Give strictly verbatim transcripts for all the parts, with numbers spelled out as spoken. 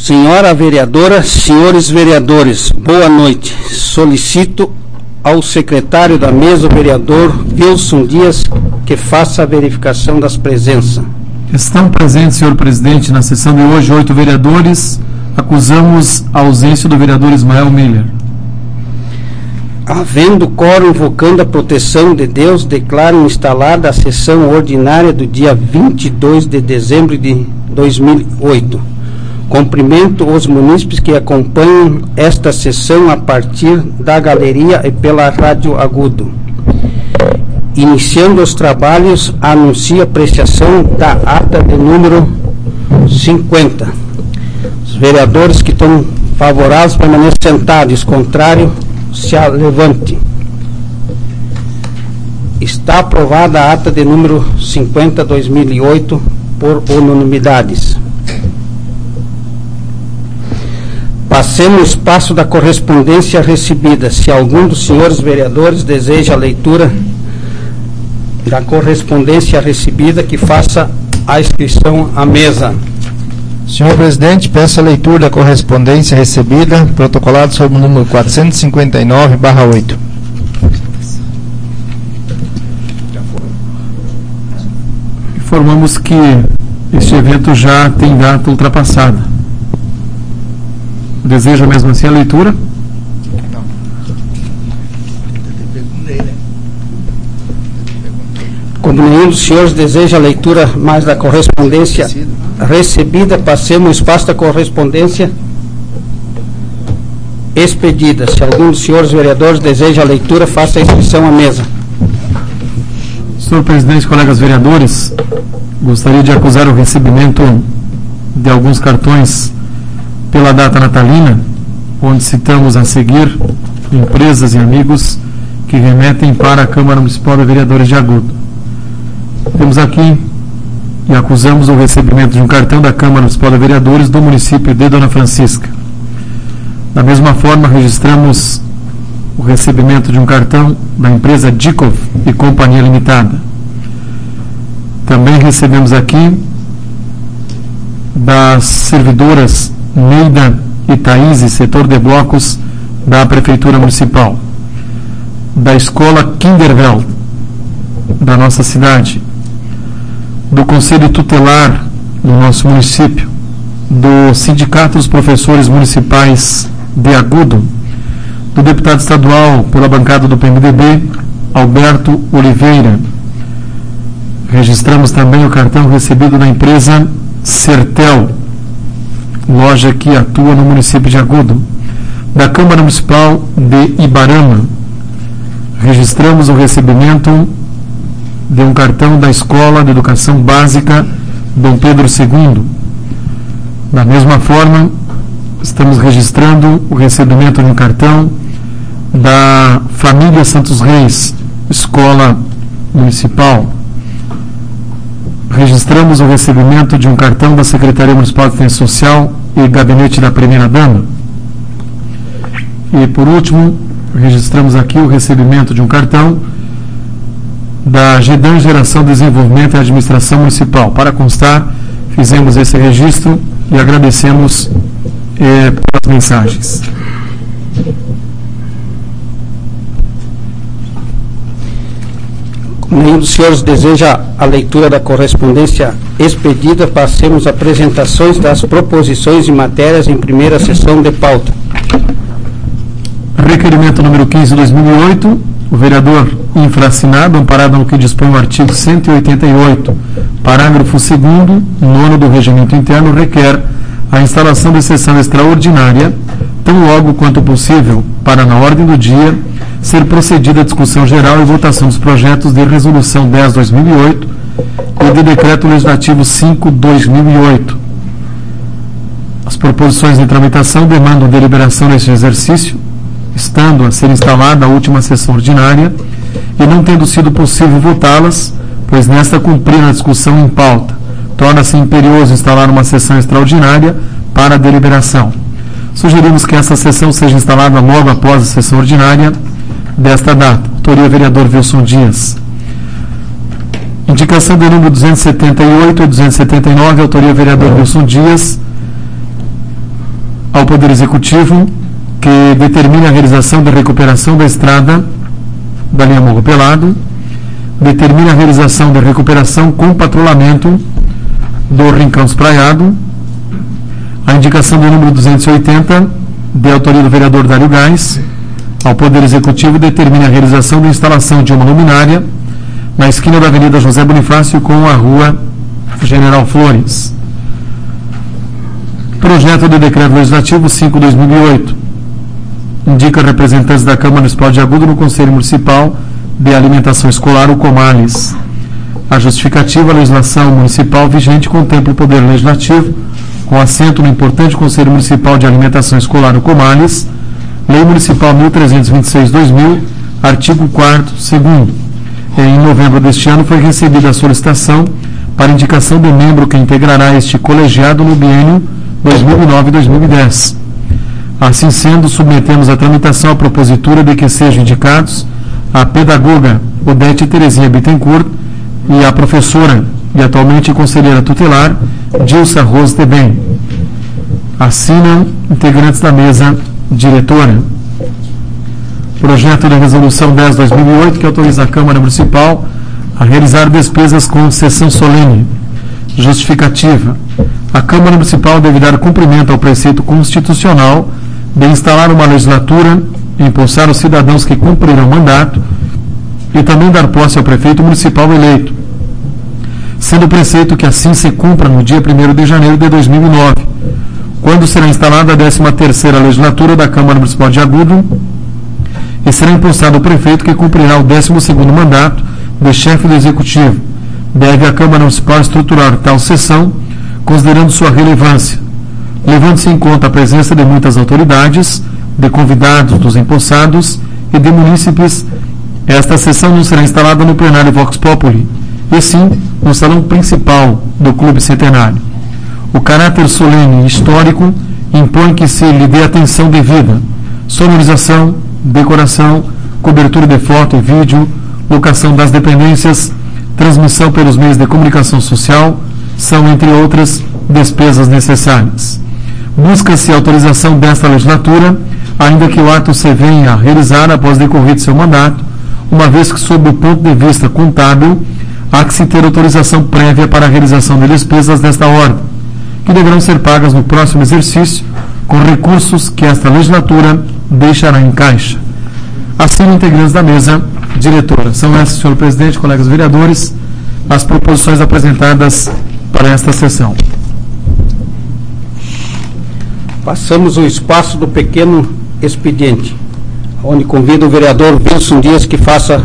Senhora vereadora, senhores vereadores, boa noite. Solicito ao secretário da mesa, o vereador Wilson Dias, que faça a verificação das presenças. Estão presentes, senhor presidente, na sessão de hoje, oito vereadores. Acusamos a ausência do vereador Ismael Miller. Havendo quórum invocando a proteção de Deus, declaro instalada a sessão ordinária do dia vinte e dois de dezembro de dois mil e oito. Cumprimento os munícipes que acompanham esta sessão a partir da galeria e pela Rádio Agudo. Iniciando os trabalhos, anuncio a apreciação da ata de número cinquenta. Os vereadores que estão favoráveis permaneçam sentados, contrário, se levante. Está aprovada a ata de número cinquenta, dois mil e oito, por unanimidades. Passemos o espaço da correspondência recebida. Se algum dos senhores vereadores deseja a leitura da correspondência recebida, que faça a inscrição à mesa. Senhor presidente, peço a leitura da correspondência recebida, protocolado sob o número quatrocentos e cinquenta e nove barra oito. Informamos que este evento já tem data ultrapassada. Deseja mesmo assim a leitura? Não. Como nenhum dos senhores deseja a leitura mais da correspondência recebida, passemos o espaço da correspondência expedida. Se algum dos senhores vereadores deseja a leitura, faça a inscrição à mesa. Senhor presidente, colegas vereadores, gostaria de acusar o recebimento de alguns cartões pela data natalina, onde citamos a seguir empresas e amigos que remetem para a Câmara Municipal de Vereadores de Agudo. Temos aqui e acusamos o recebimento de um cartão da Câmara Municipal de Vereadores do município de Dona Francisca. Da mesma forma, registramos o recebimento de um cartão da empresa Dikov e Companhia Limitada. Também recebemos aqui das servidoras Neida e Thaís, setor de blocos da Prefeitura Municipal, da Escola Kinderveld da nossa cidade, do Conselho Tutelar do nosso município, do Sindicato dos Professores Municipais de Agudo, do deputado estadual pela bancada do P M D B, Alberto Oliveira. Registramos também o cartão recebido da empresa Sertel, loja que atua no município de Agudo, da Câmara Municipal de Ibarama. Registramos o recebimento de um cartão da Escola de Educação Básica Dom Pedro segundo. Da mesma forma, estamos registrando o recebimento de um cartão da Família Santos Reis, Escola Municipal. Registramos o recebimento de um cartão da Secretaria Municipal de Assistência Social e Gabinete da Primeira-Dama. E, por último, registramos aqui o recebimento de um cartão da GEDAN Geração, Desenvolvimento e Administração Municipal. Para constar, fizemos esse registro e agradecemos eh, pelas mensagens. Nenhum dos senhores deseja a leitura da correspondência expedida, passemos apresentações das proposições e matérias em primeira sessão de pauta. Requerimento número quinze de dois mil e oito, o vereador infracinado, amparado no que dispõe o artigo cento e oitenta e oito, parágrafo segundo, nono do Regimento Interno, requer a instalação de sessão extraordinária, tão logo quanto possível, para, na ordem do dia, ser procedida a discussão geral e votação dos projetos de Resolução dez de dois mil e oito e de Decreto Legislativo cinco de dois mil e oito. As proposições em tramitação demandam deliberação neste exercício, estando a ser instalada a última sessão ordinária e não tendo sido possível votá-las, pois nesta cumprir a discussão em pauta, torna-se imperioso instalar uma sessão extraordinária para a deliberação. Sugerimos que essa sessão seja instalada logo após a sessão ordinária desta data. Autoria vereador Wilson Dias. Indicação de número duzentos e setenta e oito e duzentos e setenta e nove, autoria vereador Wilson Dias. ao Poder Executivo que determine a realização da recuperação da estrada da linha Morro Pelado, determine a realização da recuperação com patrulhamento do Rincão Espraiado. A indicação do número duzentos e oitenta, de autoria do vereador Dário Gás, ao Poder Executivo determine a realização da instalação de uma luminária na esquina da Avenida José Bonifácio com a Rua General Flores. Projeto de Decreto Legislativo cinco barra dois mil e oito. Indica representantes da Câmara Municipal de Agudo no Conselho Municipal de Alimentação Escolar, o Comales. A justificativa, a legislação municipal vigente contempla o Poder Legislativo, com assento no importante Conselho Municipal de Alimentação Escolar, o Comales, Lei Municipal mil trezentos e vinte e seis barra dois mil, artigo quarto, segundo. Em novembro deste ano foi recebida a solicitação para indicação do membro que integrará este colegiado no biênio dois mil e nove a dois mil e dez. Assim sendo, submetemos à tramitação a propositura de que sejam indicados a pedagoga Odete Terezinha Bittencourt e a professora e atualmente conselheira tutelar Dilsa Rose Tebem. Assinam integrantes da mesa diretora. Projeto de resolução dez barra dois mil e oito, que autoriza a Câmara Municipal a realizar despesas com sessão solene. Justificativa. A Câmara Municipal deve dar cumprimento ao preceito constitucional de instalar uma legislatura, impulsar os cidadãos que cumprirão o mandato e também dar posse ao prefeito municipal eleito, sendo o preceito que assim se cumpra no dia primeiro de janeiro de dois mil e nove, quando será instalada a décima terceira legislatura da Câmara Municipal de Agudo, e será impulsado o prefeito que cumprirá o décimo segundo mandato de chefe do Executivo. Deve a Câmara Municipal estruturar tal sessão, considerando sua relevância, levando-se em conta a presença de muitas autoridades, de convidados dos empossados e de munícipes. Esta sessão não será instalada no plenário Vox Populi, e sim no salão principal do Clube Centenário. O caráter solene e histórico impõe que se lhe dê atenção devida, sonorização, decoração, cobertura de foto e vídeo, locação das dependências, transmissão pelos meios de comunicação social, são, entre outras, despesas necessárias. Busca-se a autorização desta legislatura, ainda que o ato se venha a realizar após decorrido seu mandato, uma vez que, sob o ponto de vista contábil, há que se ter autorização prévia para a realização de despesas desta ordem, que deverão ser pagas no próximo exercício com recursos que esta legislatura deixará em caixa. Assim, integrantes da mesa diretora. São essas, senhor presidente, colegas vereadores, as proposições apresentadas para esta sessão. Passamos o espaço do pequeno expediente, onde convido o vereador Wilson Dias que faça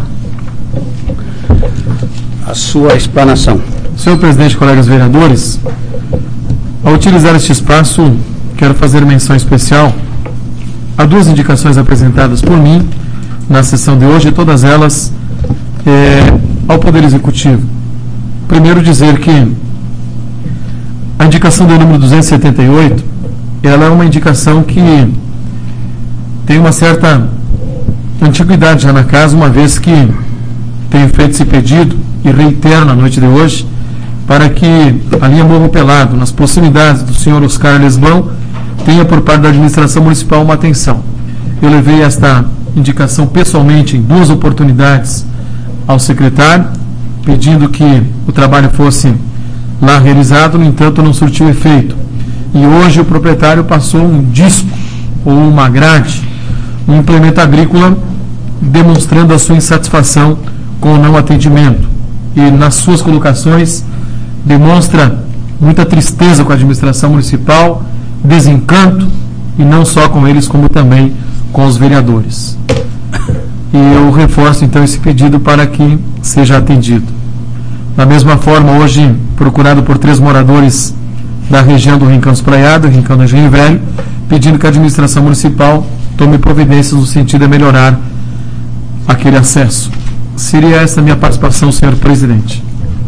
a sua explanação. Senhor presidente, colegas vereadores, ao utilizar este espaço, quero fazer menção especial a duas indicações apresentadas por mim na sessão de hoje, todas elas é, ao Poder Executivo. Primeiro, dizer que a indicação do número duzentos e setenta e oito, ela é uma indicação que tem uma certa antiguidade já na casa, uma vez que tenho feito esse pedido e reitero na noite de hoje, para que a linha Morro Pelado, nas proximidades do senhor Oscar Lesbão, tenha por parte da administração municipal uma atenção. Eu levei esta indicação pessoalmente em duas oportunidades ao secretário, pedindo que o trabalho fosse lá realizado, no entanto não surtiu efeito. E hoje o proprietário passou um disco ou uma grade, um implemento agrícola, demonstrando a sua insatisfação com o não atendimento. E nas suas colocações demonstra muita tristeza com a administração municipal, desencanto, e não só com eles, como também com os vereadores. E eu reforço então esse pedido para que seja atendido. Da mesma forma, hoje procurado por três moradores da região do Rincão Espraiado, Rincão do Engenho Velho, pedindo que a administração municipal tome providências no sentido de melhorar aquele acesso. Seria essa a minha participação, senhor presidente.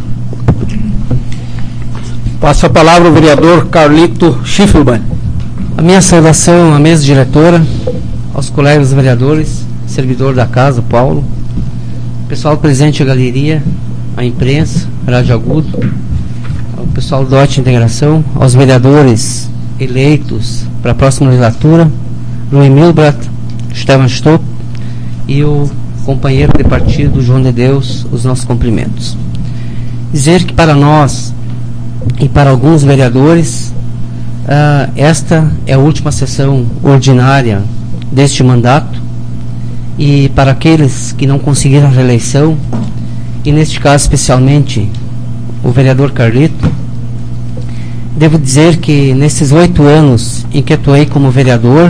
Passa a palavra o vereador Carlito Schiffelbein. A minha saudação à mesa diretora, aos colegas vereadores, servidor da casa, Paulo, pessoal presente à galeria, à imprensa, Rádio Agudo, ao pessoal do D O T Integração, aos vereadores eleitos para a próxima legislatura, Rui Milbrat, Esteban Stopp e o companheiro de partido João de Deus, os nossos cumprimentos. Dizer que para nós e para alguns vereadores, uh, esta é a última sessão ordinária deste mandato, e para aqueles que não conseguiram a reeleição, e neste caso especialmente o vereador Carlito, devo dizer que nesses oito anos em que atuei como vereador,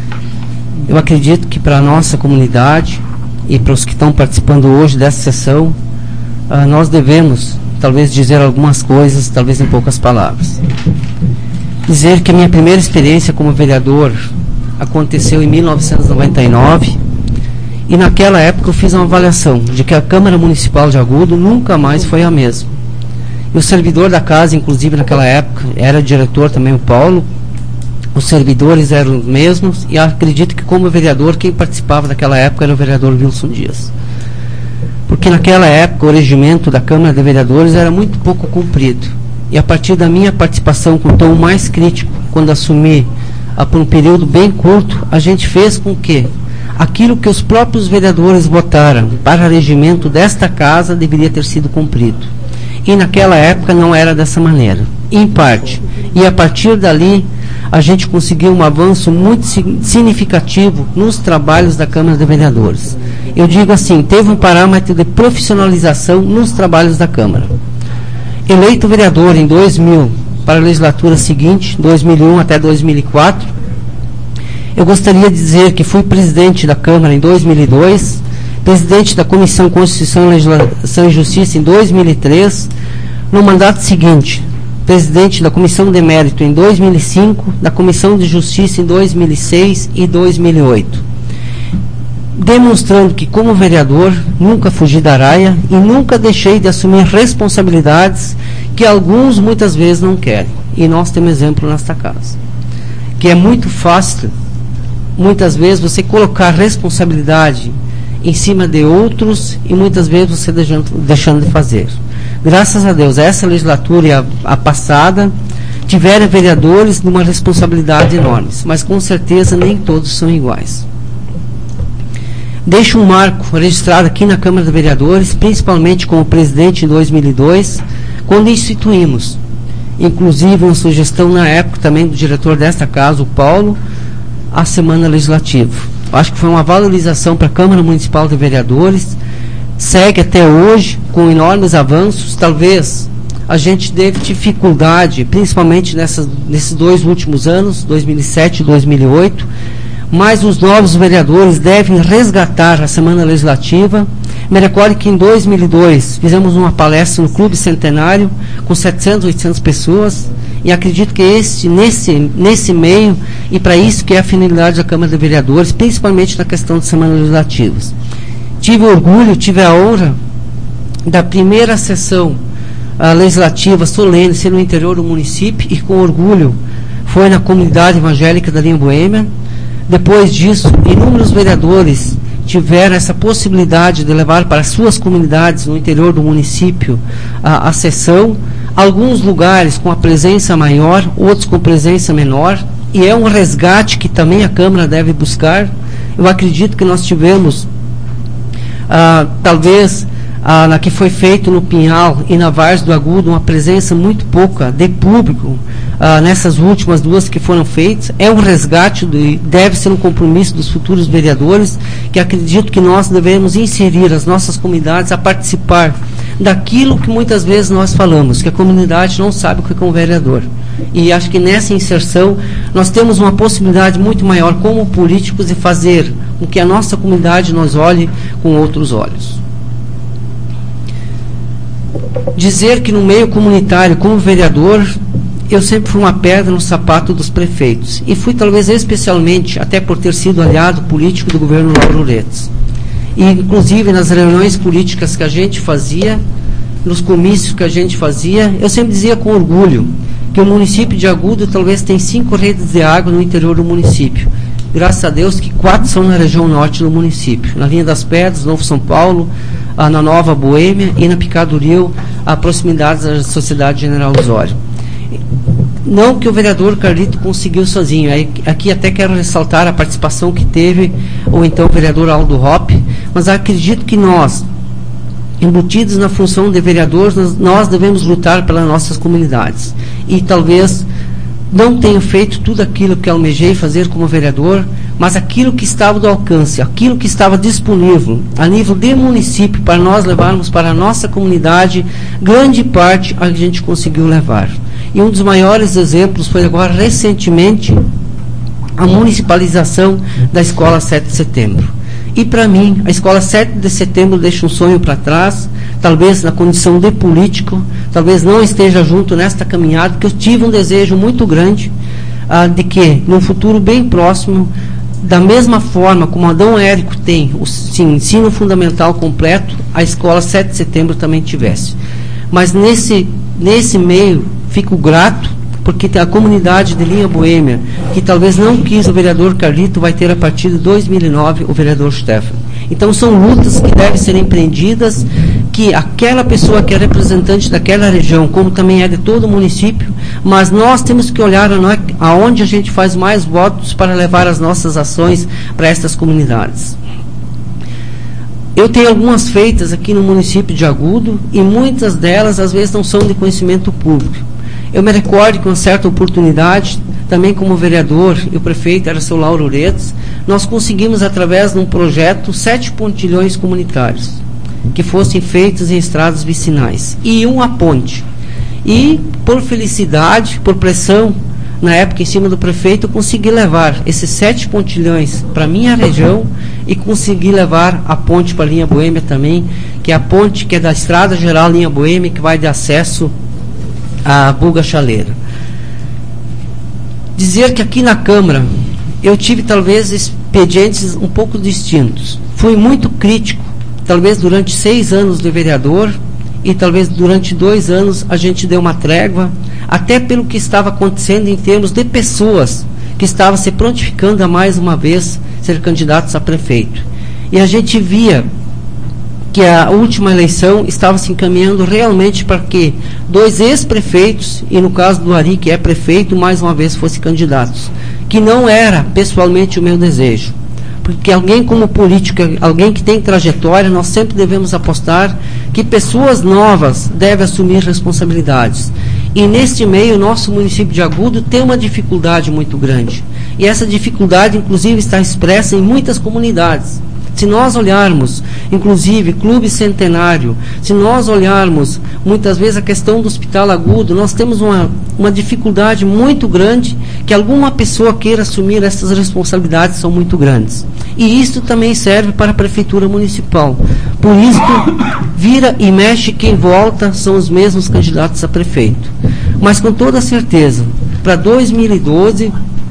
eu acredito que para a nossa comunidade e para os que estão participando hoje dessa sessão, uh, nós devemos talvez dizer algumas coisas, talvez em poucas palavras. Dizer que a minha primeira experiência como vereador aconteceu em mil novecentos e noventa e nove, e naquela época eu fiz uma avaliação de que a Câmara Municipal de Agudo nunca mais foi a mesma. E o servidor da casa, inclusive naquela época, era diretor também, o Paulo. Os servidores eram os mesmos, e acredito que como vereador, quem participava daquela época era o vereador Wilson Dias. Porque naquela época o regimento da Câmara de Vereadores era muito pouco cumprido. E a partir da minha participação com o tom mais crítico, quando assumi ah, por um período bem curto, a gente fez com que aquilo que os próprios vereadores votaram para o regimento desta casa deveria ter sido cumprido. E naquela época não era dessa maneira, em parte. E a partir dali, a gente conseguiu um avanço muito significativo nos trabalhos da Câmara de Vereadores. Eu digo assim, teve um parâmetro de profissionalização nos trabalhos da Câmara. Eleito vereador em dois mil, para a legislatura seguinte, dois mil e um até dois mil e quatro, eu gostaria de dizer que fui presidente da Câmara em dois mil e dois, presidente da Comissão Constituição, Legislação e Justiça em dois mil e três, no mandato seguinte, presidente da Comissão de Mérito em dois mil e cinco, da Comissão de Justiça em dois mil e seis e dois mil e oito. Demonstrando que, como vereador, nunca fugi da raia e nunca deixei de assumir responsabilidades que alguns muitas vezes não querem. E nós temos exemplo nesta casa. Que é muito fácil, muitas vezes, você colocar responsabilidade em cima de outros e muitas vezes você deixando, deixando de fazer. Graças a Deus, essa legislatura e a, a passada tiveram vereadores de uma responsabilidade enorme, mas com certeza nem todos são iguais. Deixo um marco registrado aqui na Câmara de Vereadores, principalmente como presidente em dois mil e dois, quando instituímos, inclusive uma sugestão na época também do diretor desta casa, o Paulo, a Semana Legislativa. Acho que foi uma valorização para a Câmara Municipal de Vereadores, segue até hoje com enormes avanços. Talvez a gente teve dificuldade, principalmente nessas, nesses dois últimos anos, dois mil e sete e dois mil e oito, mas os novos vereadores devem resgatar a Semana Legislativa. Me recordo que em dois mil e dois fizemos uma palestra no Clube Centenário com setecentas, oitocentas pessoas, e acredito que este, nesse, nesse meio, e para isso que é a finalidade da Câmara de Vereadores, principalmente na questão de Semanas Legislativas. Tive orgulho, tive a honra da primeira sessão uh, legislativa solene ser no interior do município, e com orgulho foi na comunidade evangélica da linha Boêmia. Depois disso, inúmeros vereadores tiveram essa possibilidade de levar para suas comunidades no interior do município a, a sessão, alguns lugares com a presença maior, outros com presença menor, e é um resgate que também a Câmara deve buscar. Eu acredito que nós tivemos, ah, talvez, ah, na que foi feito no Pinhal e na Várzea do Agudo, uma presença muito pouca de público, ah, nessas últimas duas que foram feitas. É um resgate, de, deve ser um compromisso dos futuros vereadores, que acredito que nós devemos inserir as nossas comunidades a participar daquilo que muitas vezes nós falamos, que a comunidade não sabe o que é um vereador. E acho que nessa inserção nós temos uma possibilidade muito maior como políticos de fazer com que a nossa comunidade nos olhe com outros olhos. Dizer que no meio comunitário, como vereador, eu sempre fui uma pedra no sapato dos prefeitos, e fui talvez especialmente, até por ter sido aliado político do governo Lauro Retz. E inclusive nas reuniões políticas que a gente fazia, nos comícios que a gente fazia, eu sempre dizia com orgulho que o município de Agudo talvez tem cinco redes de água no interior do município. Graças a Deus que quatro são na região norte do município, na Linha das Pedras, Novo São Paulo, a, na Nova Boêmia e na Picaduril, a proximidade da Sociedade General Osório. não que o vereador Carlito conseguiu sozinho. Aqui até quero ressaltar a participação que teve ou então o vereador Aldo Hoppe, mas acredito que nós, embutidos na função de vereadores, nós, nós devemos lutar pelas nossas comunidades. E talvez não tenha feito tudo aquilo que almejei fazer como vereador, mas aquilo que estava do alcance, aquilo que estava disponível a nível de município para nós levarmos para a nossa comunidade, grande parte a gente conseguiu levar. E um dos maiores exemplos foi agora recentemente a municipalização da Escola sete de Setembro. E para mim, a Escola sete de Setembro deixa um sonho para trás, talvez na condição de político, talvez não esteja junto nesta caminhada, porque eu tive um desejo muito grande ah, de que, num futuro bem próximo, da mesma forma como Adão Érico tem o sim, ensino fundamental completo, a Escola sete de Setembro também tivesse. Mas nesse, nesse meio, fico grato, porque a comunidade de Linha Boêmia, que talvez não quis o vereador Carlito, vai ter a partir de dois mil e nove o vereador Stefan. Então são lutas que devem ser empreendidas, que aquela pessoa que é representante daquela região, como também é de todo o município, mas nós temos que olhar aonde a gente faz mais votos para levar as nossas ações para estas comunidades. Eu tenho algumas feitas aqui no município de Agudo, e muitas delas às vezes não são de conhecimento público. Eu me recordo que, uma certa oportunidade, também como vereador, e o prefeito era seu Lauro Uredes, nós conseguimos, através de um projeto, sete pontilhões comunitários, que fossem feitos em estradas vicinais, e uma ponte. E, por felicidade, por pressão, na época, em cima do prefeito, eu consegui levar esses sete pontilhões para a minha região e consegui levar a ponte para a Linha Boêmia também, que é a ponte que é da Estrada Geral Linha Boêmia, que vai de acesso a Bulga Chaleira. Dizer que aqui na Câmara eu tive talvez expedientes um pouco distintos. Fui muito crítico, talvez durante seis anos de vereador, e talvez durante dois anos a gente deu uma trégua, até pelo que estava acontecendo em termos de pessoas que estavam se prontificando a mais uma vez ser candidatos a prefeito. E a gente via que a última eleição estava se encaminhando realmente para que dois ex-prefeitos, e no caso do Ari, que é prefeito, mais uma vez fossem candidatos, que não era pessoalmente o meu desejo. Porque alguém como político, alguém que tem trajetória, nós sempre devemos apostar que pessoas novas devem assumir responsabilidades. E neste meio, nosso município de Agudo tem uma dificuldade muito grande. E essa dificuldade, inclusive, está expressa em muitas comunidades. Se nós olharmos, inclusive, Clube Centenário, se nós olharmos, muitas vezes, a questão do Hospital Agudo, nós temos uma, uma dificuldade muito grande que alguma pessoa queira assumir essas responsabilidades, são muito grandes. E isso também serve para a Prefeitura Municipal. Por isso, vira e mexe, quem volta são os mesmos candidatos a prefeito. Mas, com toda certeza, para dois mil e doze,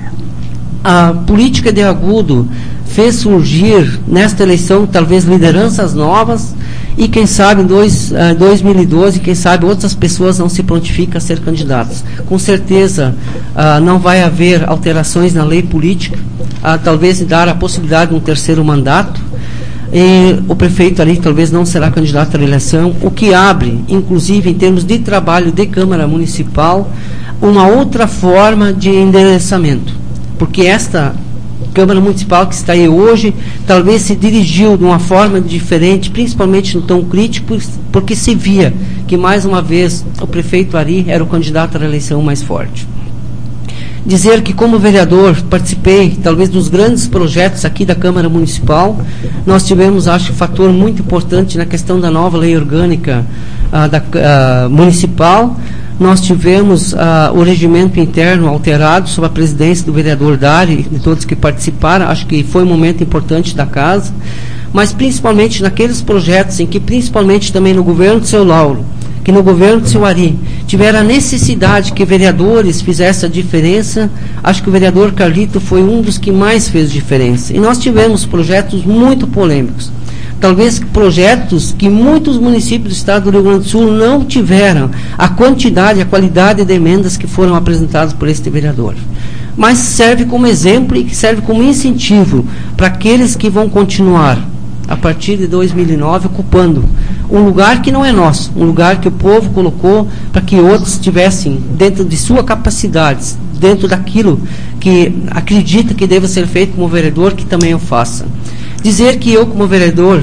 a política de Agudo fez surgir nesta eleição talvez lideranças novas, e quem sabe em dois, uh, dois mil e doze, quem sabe outras pessoas não se prontificam a ser candidatos. Com certeza uh, não vai haver alterações na lei política, uh, talvez dar a possibilidade de um terceiro mandato, e o prefeito ali talvez não será candidato à eleição, o que abre, inclusive em termos de trabalho de Câmara Municipal, uma outra forma de endereçamento, porque esta Câmara Municipal que está aí hoje, talvez se dirigiu de uma forma diferente, principalmente no tom crítico, porque se via que, mais uma vez, o prefeito Ari era o candidato à eleição mais forte. Dizer que, como vereador, participei, talvez, dos grandes projetos aqui da Câmara Municipal. Nós tivemos, acho, um fator muito importante na questão da nova lei orgânica ah, da, ah, municipal. Nós tivemos uh, o regimento interno alterado sob a presidência do vereador Dari, de todos que participaram. Acho que foi um momento importante da casa, mas principalmente naqueles projetos em que, principalmente também no governo do seu Lauro, que no governo do seu Ari, tiveram a necessidade que vereadores fizessem a diferença. Acho que o vereador Carlito foi um dos que mais fez diferença. E nós tivemos projetos muito polêmicos. Talvez projetos que muitos municípios do estado do Rio Grande do Sul não tiveram a quantidade, a qualidade de emendas que foram apresentadas por este vereador. Mas serve como exemplo e serve como incentivo para aqueles que vão continuar a partir de dois mil e nove, ocupando um lugar que não é nosso, um lugar que o povo colocou para que outros tivessem, dentro de suas capacidades, dentro daquilo que acredita que deve ser feito como vereador, que também eu faça. Dizer que eu, como vereador,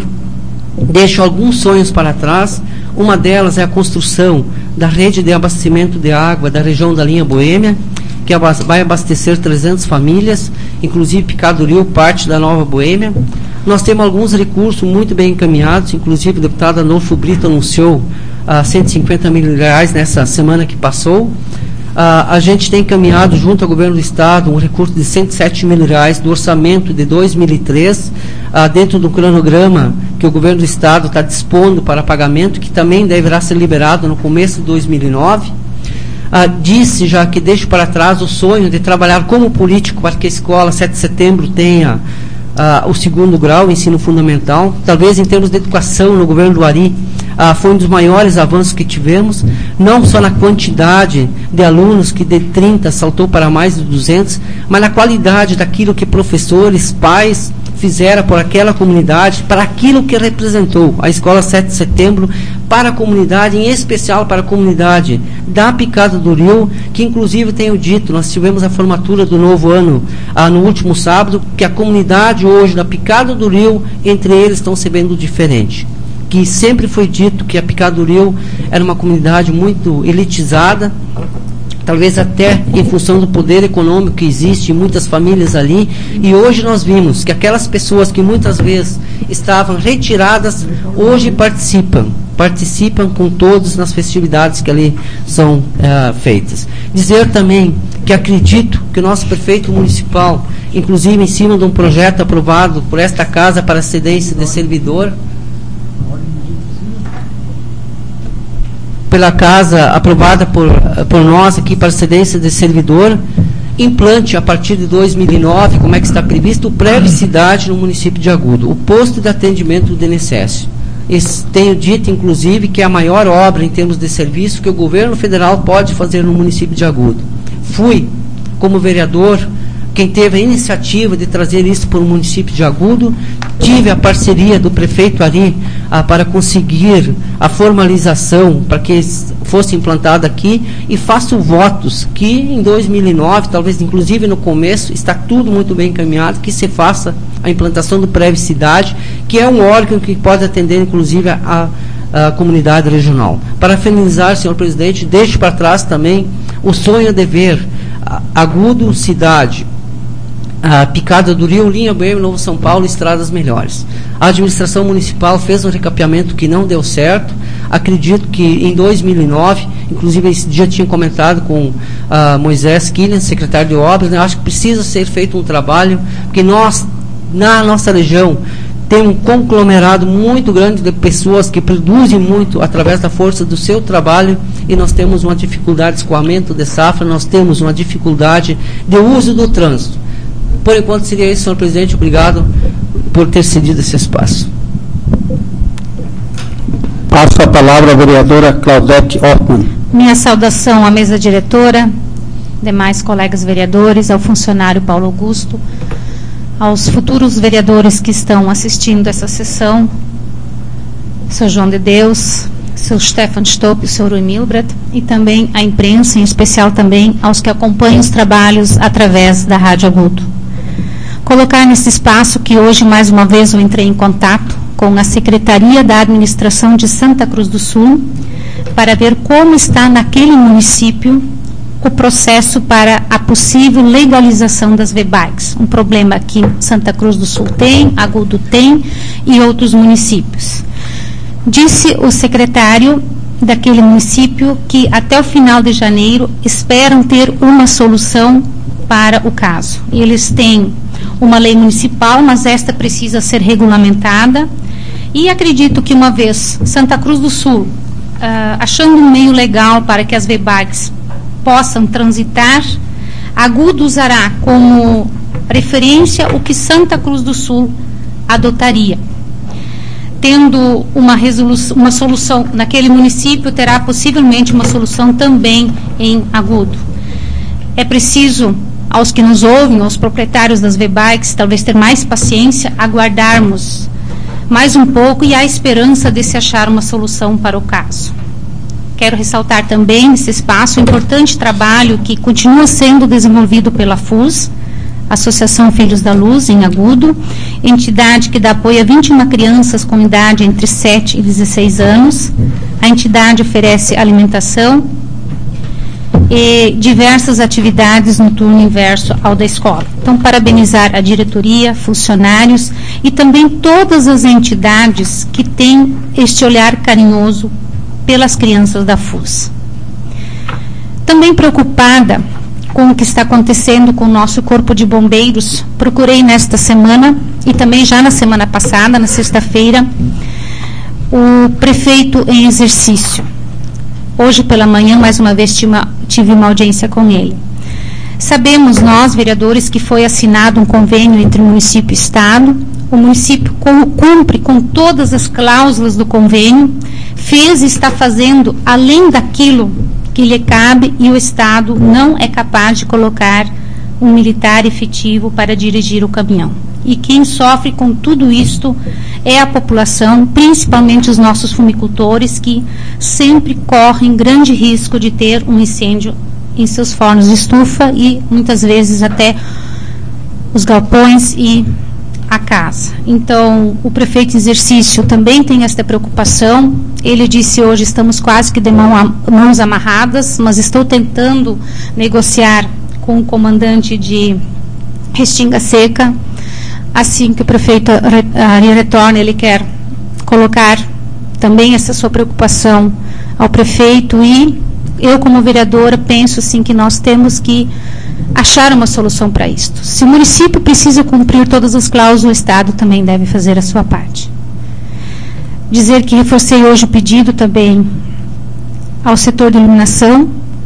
deixo alguns sonhos para trás. Uma delas é a construção da rede de abastecimento de água da região da linha Boêmia, que vai abastecer trezentas famílias, inclusive Picado Rio, parte da Nova Boêmia. Nós temos alguns recursos muito bem encaminhados, inclusive o deputado Adolfo Brito anunciou ah, cento e cinquenta mil reais nessa semana que passou. Ah, a gente tem encaminhado junto ao governo do estado um recurso de cento e sete mil reais do orçamento de dois mil e três, ah, dentro do cronograma que o governo do estado está dispondo para pagamento, que também deverá ser liberado no começo de dois mil e nove. Ah, disse já que deixo para trás o sonho de trabalhar como político para que a escola sete de setembro tenha ah, o segundo grau, ensino fundamental. Talvez em termos de educação no governo do Ari, ah, foi um dos maiores avanços que tivemos, não só na quantidade de alunos, que de trinta saltou para mais de duzentos, mas na qualidade daquilo que professores, pais fizeram por aquela comunidade, para aquilo que representou a escola sete de setembro para a comunidade, em especial para a comunidade da Picado do Rio, que inclusive tenho dito, nós tivemos a formatura do novo ano ah, no último sábado, que a comunidade hoje da Picado do Rio, entre eles, estão se vendo diferente. Que sempre foi dito que a Picado do Rio era uma comunidade muito elitizada, talvez até em função do poder econômico que existe em muitas famílias ali, e hoje nós vimos que aquelas pessoas que muitas vezes estavam retiradas, hoje participam, participam com todos nas festividades que ali são uh, feitas. Dizer também que acredito que o nosso prefeito municipal, inclusive em cima de um projeto aprovado por esta casa para cedência de servidor, pela casa aprovada por, por nós aqui para cedência de servidor, implante a partir de dois mil e nove, como é que está previsto, pré-vicidade no município de Agudo, o posto de atendimento do I N S S. Esse, tenho dito, inclusive, que é a maior obra em termos de serviço que o governo federal pode fazer no município de Agudo. Fui, como vereador, quem teve a iniciativa de trazer isso para o município de Agudo, tive a parceria do prefeito Ari ah, para conseguir a formalização para que fosse implantado aqui, e faço votos que em dois mil e nove, talvez inclusive no começo, está tudo muito bem encaminhado, que se faça a implantação do pré-vicidade, que é um órgão que pode atender inclusive a, a, a comunidade regional. Para finalizar, senhor presidente, deixo para trás também o sonho de ver a, Agudo cidade, a Picado do Rio, linha Boêmia, Novo São Paulo, estradas melhores. A administração municipal fez um recapeamento que não deu certo. Acredito que em dois mil e nove, inclusive esse dia tinha comentado com uh, Moisés Killian, secretário de obras, né, acho que precisa ser feito um trabalho, porque nós, na nossa região, tem um conglomerado muito grande de pessoas que produzem muito através da força do seu trabalho, e nós temos uma dificuldade de escoamento de safra, nós temos uma dificuldade de uso do trânsito. Por enquanto seria isso, senhor presidente. Obrigado por ter cedido esse espaço. Passo a palavra à vereadora Claudete Hoffmann. Minha saudação à mesa diretora, demais colegas vereadores, ao funcionário Paulo Augusto, aos futuros vereadores que estão assistindo essa sessão, seu João de Deus, seu Stefan Stopp, seu Rui Milbrat, e também à imprensa, em especial também aos que acompanham os trabalhos através da Rádio Agudo. Colocar nesse espaço que hoje, mais uma vez, eu entrei em contato com a Secretaria da Administração de Santa Cruz do Sul para ver como está naquele município o processo para a possível legalização das V-Bikes. Um problema que Santa Cruz do Sul tem, Agudo tem e outros municípios. Disse o secretário daquele município que até o final de janeiro esperam ter uma solução para o caso. Eles têm uma lei municipal, mas esta precisa ser regulamentada, e acredito que uma vez Santa Cruz do Sul, uh, achando um meio legal para que as V-Bikes possam transitar, Agudo usará como referência o que Santa Cruz do Sul adotaria. Tendo uma, resolução, uma solução naquele município, terá possivelmente uma solução também em Agudo. É preciso, aos que nos ouvem, aos proprietários das V-Bikes, talvez ter mais paciência, aguardarmos mais um pouco e há esperança de se achar uma solução para o caso. Quero ressaltar também nesse espaço o importante trabalho que continua sendo desenvolvido pela F U S, Associação Filhos da Luz, em Agudo, entidade que dá apoio a vinte e uma crianças com idade entre sete e dezesseis anos. A entidade oferece alimentação e diversas atividades no turno inverso ao da escola. Então, parabenizar a diretoria, funcionários e também todas as entidades que têm este olhar carinhoso pelas crianças da F U S. Também preocupada com o que está acontecendo com o nosso Corpo de Bombeiros, procurei nesta semana e também já na semana passada, na sexta-feira, o prefeito em exercício. Hoje pela manhã, mais uma vez, tive uma, tive uma audiência com ele. Sabemos nós, vereadores, que foi assinado um convênio entre município e Estado. O município cumpre com todas as cláusulas do convênio, fez e está fazendo além daquilo que lhe cabe, e o Estado não é capaz de colocar um militar efetivo para dirigir o caminhão. E quem sofre com tudo isto é a população, principalmente os nossos fumicultores, que sempre correm grande risco de ter um incêndio em seus fornos de estufa e muitas vezes até os galpões e a casa. Então, o prefeito em exercício também tem esta preocupação. Ele disse hoje, estamos quase que de mão, mãos amarradas, mas estou tentando negociar com o comandante de Restinga Seca. Assim que o prefeito retorne, ele quer colocar também essa sua preocupação ao prefeito, e eu, como vereadora, penso assim que nós temos que achar uma solução para isto. Se o município precisa cumprir todas as cláusulas, o Estado também deve fazer a sua parte. Dizer que reforcei hoje o pedido também ao setor de iluminação,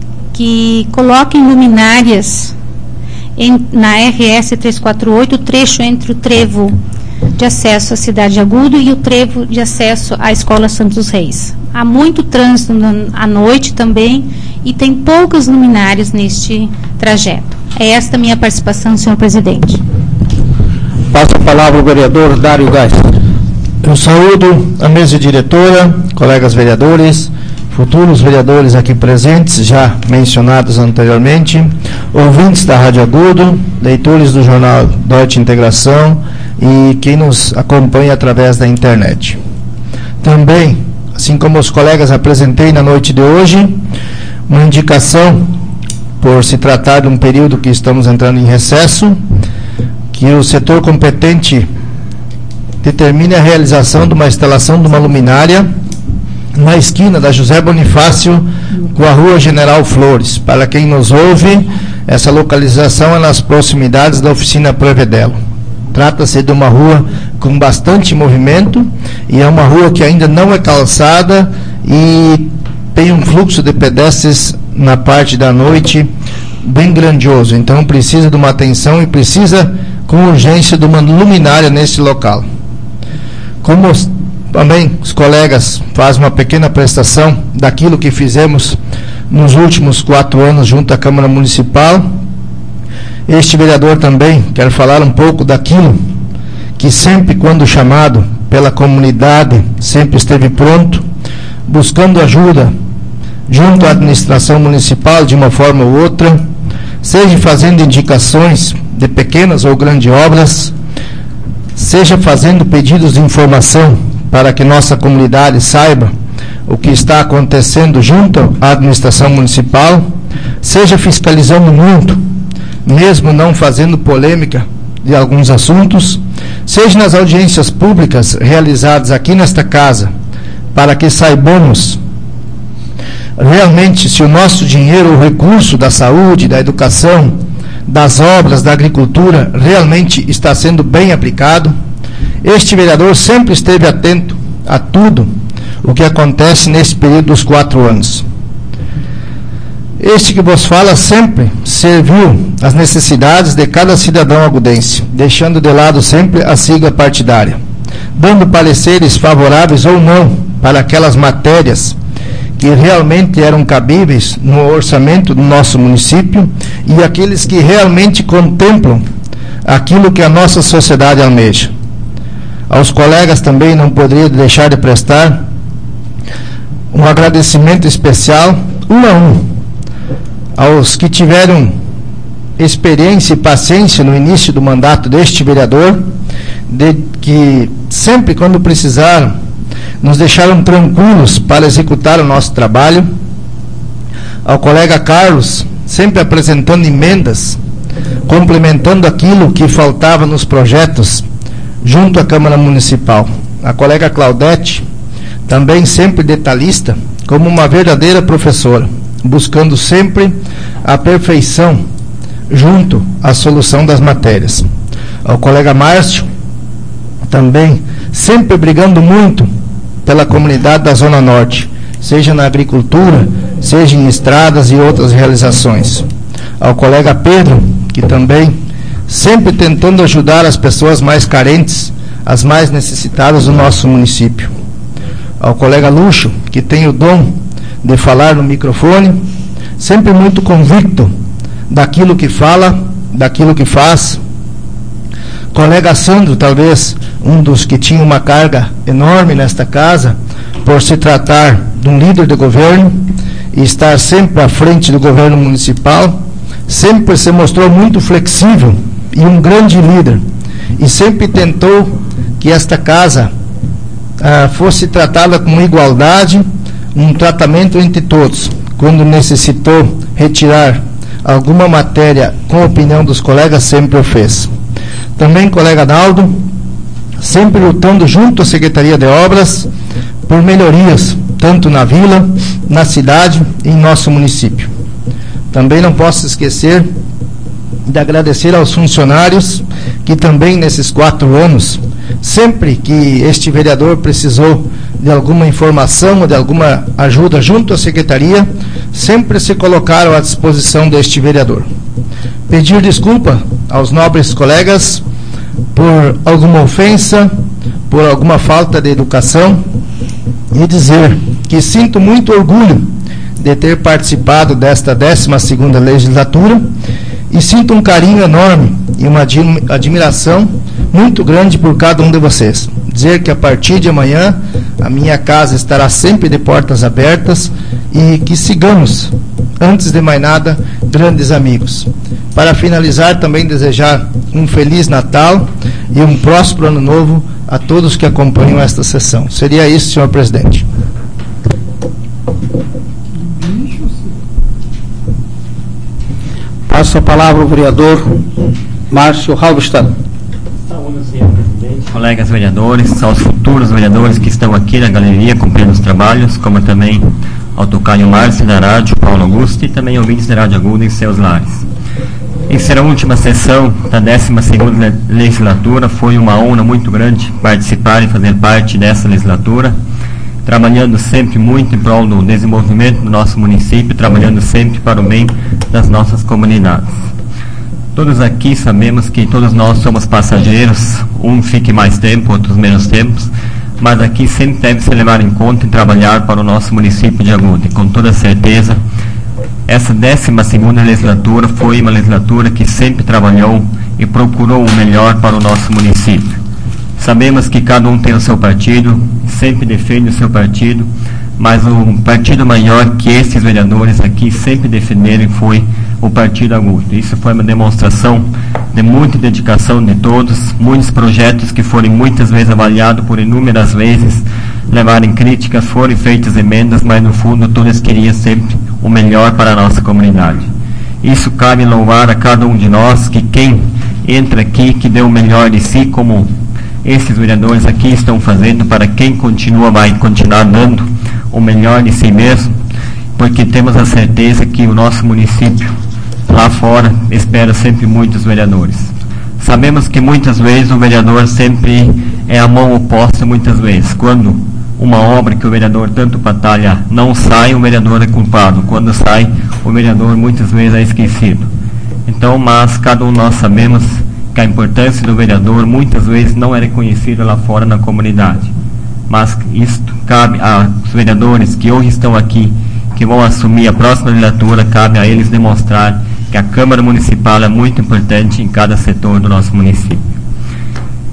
que coloquem luminárias em, na R S trezentos e quarenta e oito, o trecho entre o trevo de acesso à cidade de Agudo e o trevo de acesso à Escola Santos Reis. Há muito trânsito na, à noite também e tem poucas luminárias neste trajeto. É esta a minha participação, senhor presidente. Passo a palavra ao vereador Dário Gás. Eu saúdo a mesa diretora, colegas vereadores, futuros vereadores aqui presentes, já mencionados anteriormente, ouvintes da Rádio Agudo, leitores do jornal Deutsche Integração e quem nos acompanha através da internet. Também, assim como os colegas apresentei na noite de hoje, uma indicação, por se tratar de um período que estamos entrando em recesso, que o setor competente determine a realização de uma instalação de uma luminária na esquina da José Bonifácio com a Rua General Flores. Para quem nos ouve, essa localização é nas proximidades da oficina Prevedelo. Trata-se de uma rua com bastante movimento e é uma rua que ainda não é calçada e tem um fluxo de pedestres na parte da noite bem grandioso. Então precisa de uma atenção e precisa com urgência de uma luminária nesse local. Como os, também os colegas fazem uma pequena prestação daquilo que fizemos nos últimos quatro anos junto à Câmara Municipal, este vereador também quer falar um pouco daquilo que sempre, quando chamado pela comunidade, sempre esteve pronto, buscando ajuda junto à administração municipal de uma forma ou outra, seja fazendo indicações de pequenas ou grandes obras, seja fazendo pedidos de informação para que nossa comunidade saiba o que está acontecendo junto à administração municipal, seja fiscalizando muito, mesmo não fazendo polêmica de alguns assuntos, seja nas audiências públicas realizadas aqui nesta casa, para que saibamos realmente se o nosso dinheiro, o recurso da saúde, da educação, das obras, da agricultura, realmente está sendo bem aplicado. Este vereador sempre esteve atento a tudo o que acontece nesse período dos quatro anos. Este que vos fala sempre serviu às necessidades de cada cidadão agudense, deixando de lado sempre a sigla partidária, dando pareceres favoráveis ou não para aquelas matérias que realmente eram cabíveis no orçamento do nosso município e aqueles que realmente contemplam aquilo que a nossa sociedade almeja. Aos colegas também não poderia deixar de prestar um agradecimento especial, um a um, aos que tiveram experiência e paciência no início do mandato deste vereador, de que sempre quando precisaram, nos deixaram tranquilos para executar o nosso trabalho. Ao colega Carlos, sempre apresentando emendas, complementando aquilo que faltava nos projetos junto à Câmara Municipal. A colega Claudete, também sempre detalhista, como uma verdadeira professora, buscando sempre a perfeição junto à solução das matérias. Ao colega Márcio, também sempre brigando muito pela comunidade da Zona Norte, seja na agricultura, seja em estradas e outras realizações. Ao colega Pedro, que também sempre tentando ajudar as pessoas mais carentes, as mais necessitadas do nosso município. Ao colega Luxo, que tem o dom de falar no microfone, sempre muito convicto daquilo que fala, daquilo que faz. Colega Sandro, talvez um dos que tinha uma carga enorme nesta casa, por se tratar de um líder de governo e estar sempre à frente do governo municipal, sempre se mostrou muito flexível e um grande líder, e sempre tentou que esta casa ah, fosse tratada com igualdade, um tratamento entre todos. Quando necessitou retirar alguma matéria com a opinião dos colegas, sempre o fez. Também colega Naldo, sempre lutando junto à Secretaria de Obras por melhorias, tanto na vila, na cidade e em nosso município. Também não posso esquecer de agradecer aos funcionários que também nesses quatro anos, sempre que este vereador precisou de alguma informação ou de alguma ajuda junto à Secretaria, sempre se colocaram à disposição deste vereador. Pedir desculpa aos nobres colegas por alguma ofensa, por alguma falta de educação, e dizer que sinto muito orgulho de ter participado desta décima segunda legislatura e sinto um carinho enorme e uma admiração muito grande por cada um de vocês. Dizer que a partir de amanhã a minha casa estará sempre de portas abertas e que sigamos, antes de mais nada, grandes amigos. Para finalizar, também desejar um Feliz Natal e um próspero Ano Novo a todos que acompanham esta sessão. Seria isso, senhor presidente. Passo a palavra ao vereador Márcio Halberstadt. Colegas vereadores, aos futuros vereadores que estão aqui na galeria acompanhando os trabalhos, como também ao Tocânio Márcio da Rádio Paulo Augusto e também ouvintes da Rádio Aguda em seus lares. Em ser a última sessão da décima segunda legislatura, foi uma honra muito grande participar e fazer parte dessa legislatura, trabalhando sempre muito em prol do desenvolvimento do nosso município, trabalhando sempre para o bem das nossas comunidades. Todos aqui sabemos que todos nós somos passageiros, um fique mais tempo, outros menos tempos, mas aqui sempre deve se levar em conta e trabalhar para o nosso município de Aguda. E com toda certeza, essa décima segunda legislatura foi uma legislatura que sempre trabalhou e procurou o melhor para o nosso município. Sabemos que cada um tem o seu partido, sempre defende o seu partido, mas o partido maior que esses vereadores aqui sempre defenderam foi o Partido Agudo. Isso foi uma demonstração de muita dedicação de todos, muitos projetos que foram muitas vezes avaliados por inúmeras vezes, levaram críticas, foram feitas emendas, mas no fundo todos queriam sempre o melhor para a nossa comunidade. Isso cabe louvar a cada um de nós, que quem entra aqui, que deu o melhor de si, como esses vereadores aqui estão fazendo, para quem continua, vai continuar dando o melhor de si mesmo, porque temos a certeza que o nosso município lá fora espera sempre muitos vereadores. Sabemos que muitas vezes o vereador sempre é a mão oposta, muitas vezes. Quando uma obra que o vereador tanto batalha não sai, o vereador é culpado. Quando sai, o vereador muitas vezes é esquecido. Então, mas cada um de nós sabemos que a importância do vereador muitas vezes não é reconhecida lá fora na comunidade. Mas isto cabe aos vereadores que hoje estão aqui, que vão assumir a próxima legislatura, cabe a eles demonstrar que a Câmara Municipal é muito importante em cada setor do nosso município.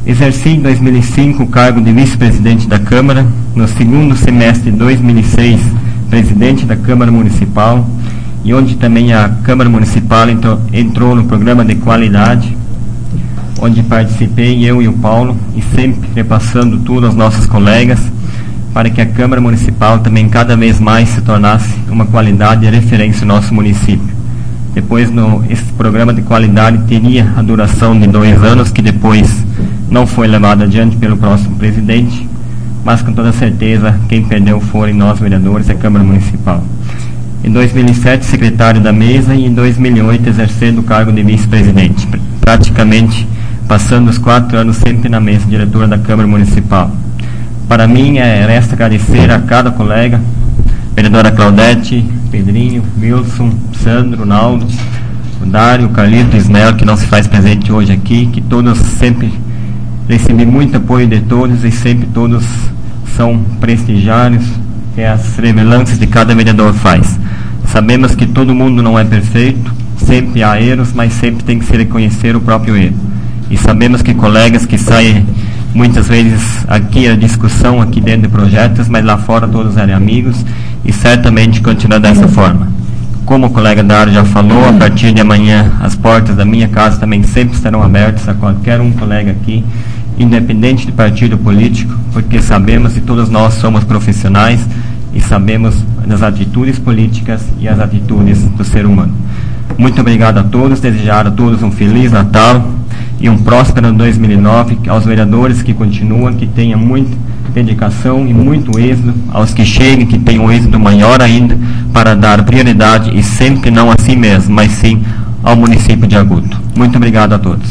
Exerci em dois mil e cinco o cargo de vice-presidente da Câmara, no segundo semestre de dois mil e seis, presidente da Câmara Municipal, e onde também a Câmara Municipal entrou, entrou no programa de qualidade, onde participei eu e o Paulo, e sempre repassando tudo aos nossos colegas, para que a Câmara Municipal também cada vez mais se tornasse uma qualidade e referência no nosso município. Depois, no, esse programa de qualidade teria a duração de dois anos, que depois não foi levado adiante pelo próximo presidente, mas com toda certeza quem perdeu foram nós vereadores da Câmara Municipal. Em dois mil e sete, secretário da mesa, e em dois mil e oito, exercendo o cargo de vice-presidente, praticamente passando os quatro anos sempre na mesa diretora da Câmara Municipal. Para mim, é, resta agradecer a cada colega, vereadora Claudete, Pedrinho, Wilson, Sandro, Naldo, o Dário, o Carlito, o Ismael, que não se faz presente hoje aqui, que todos sempre recebi muito apoio de todos e sempre todos são prestigiados, que as revelanças de cada vereador faz. Sabemos que todo mundo não é perfeito, sempre há erros, mas sempre tem que se reconhecer o próprio erro. E sabemos que colegas que saem muitas vezes aqui a discussão aqui dentro de projetos, mas lá fora todos eram amigos, e certamente continuar dessa forma. Como o colega Dário já falou, a partir de amanhã as portas da minha casa também sempre estarão abertas a qualquer um colega aqui, independente de partido político, porque sabemos que todos nós somos profissionais e sabemos das atitudes políticas e as atitudes do ser humano. Muito obrigado a todos, desejar a todos um Feliz Natal e um próspero dois mil e nove, aos vereadores que continuam, que tenham muita dedicação e muito êxito, aos que cheguem, que tenham um êxito maior ainda, para dar prioridade, e sempre não a si mesmo, mas sim ao município de Agudo. Muito obrigado a todos.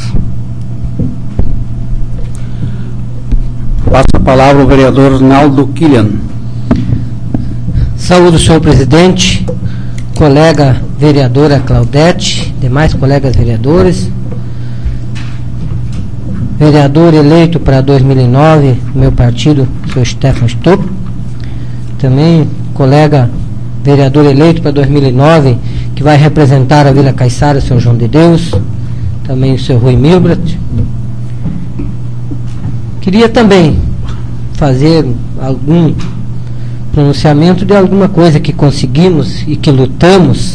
Passa a palavra o vereador Naldo Killian. Saúde, senhor presidente, colega vereadora Claudete, demais colegas vereadores, vereador eleito para dois mil e nove, meu partido, senhor Stefan Stopp, também colega vereador eleito para dois mil e nove, que vai representar a Vila Caiçara, senhor João de Deus, também o senhor Rui Milbrat. Queria também fazer algum pronunciamento de alguma coisa que conseguimos e que lutamos.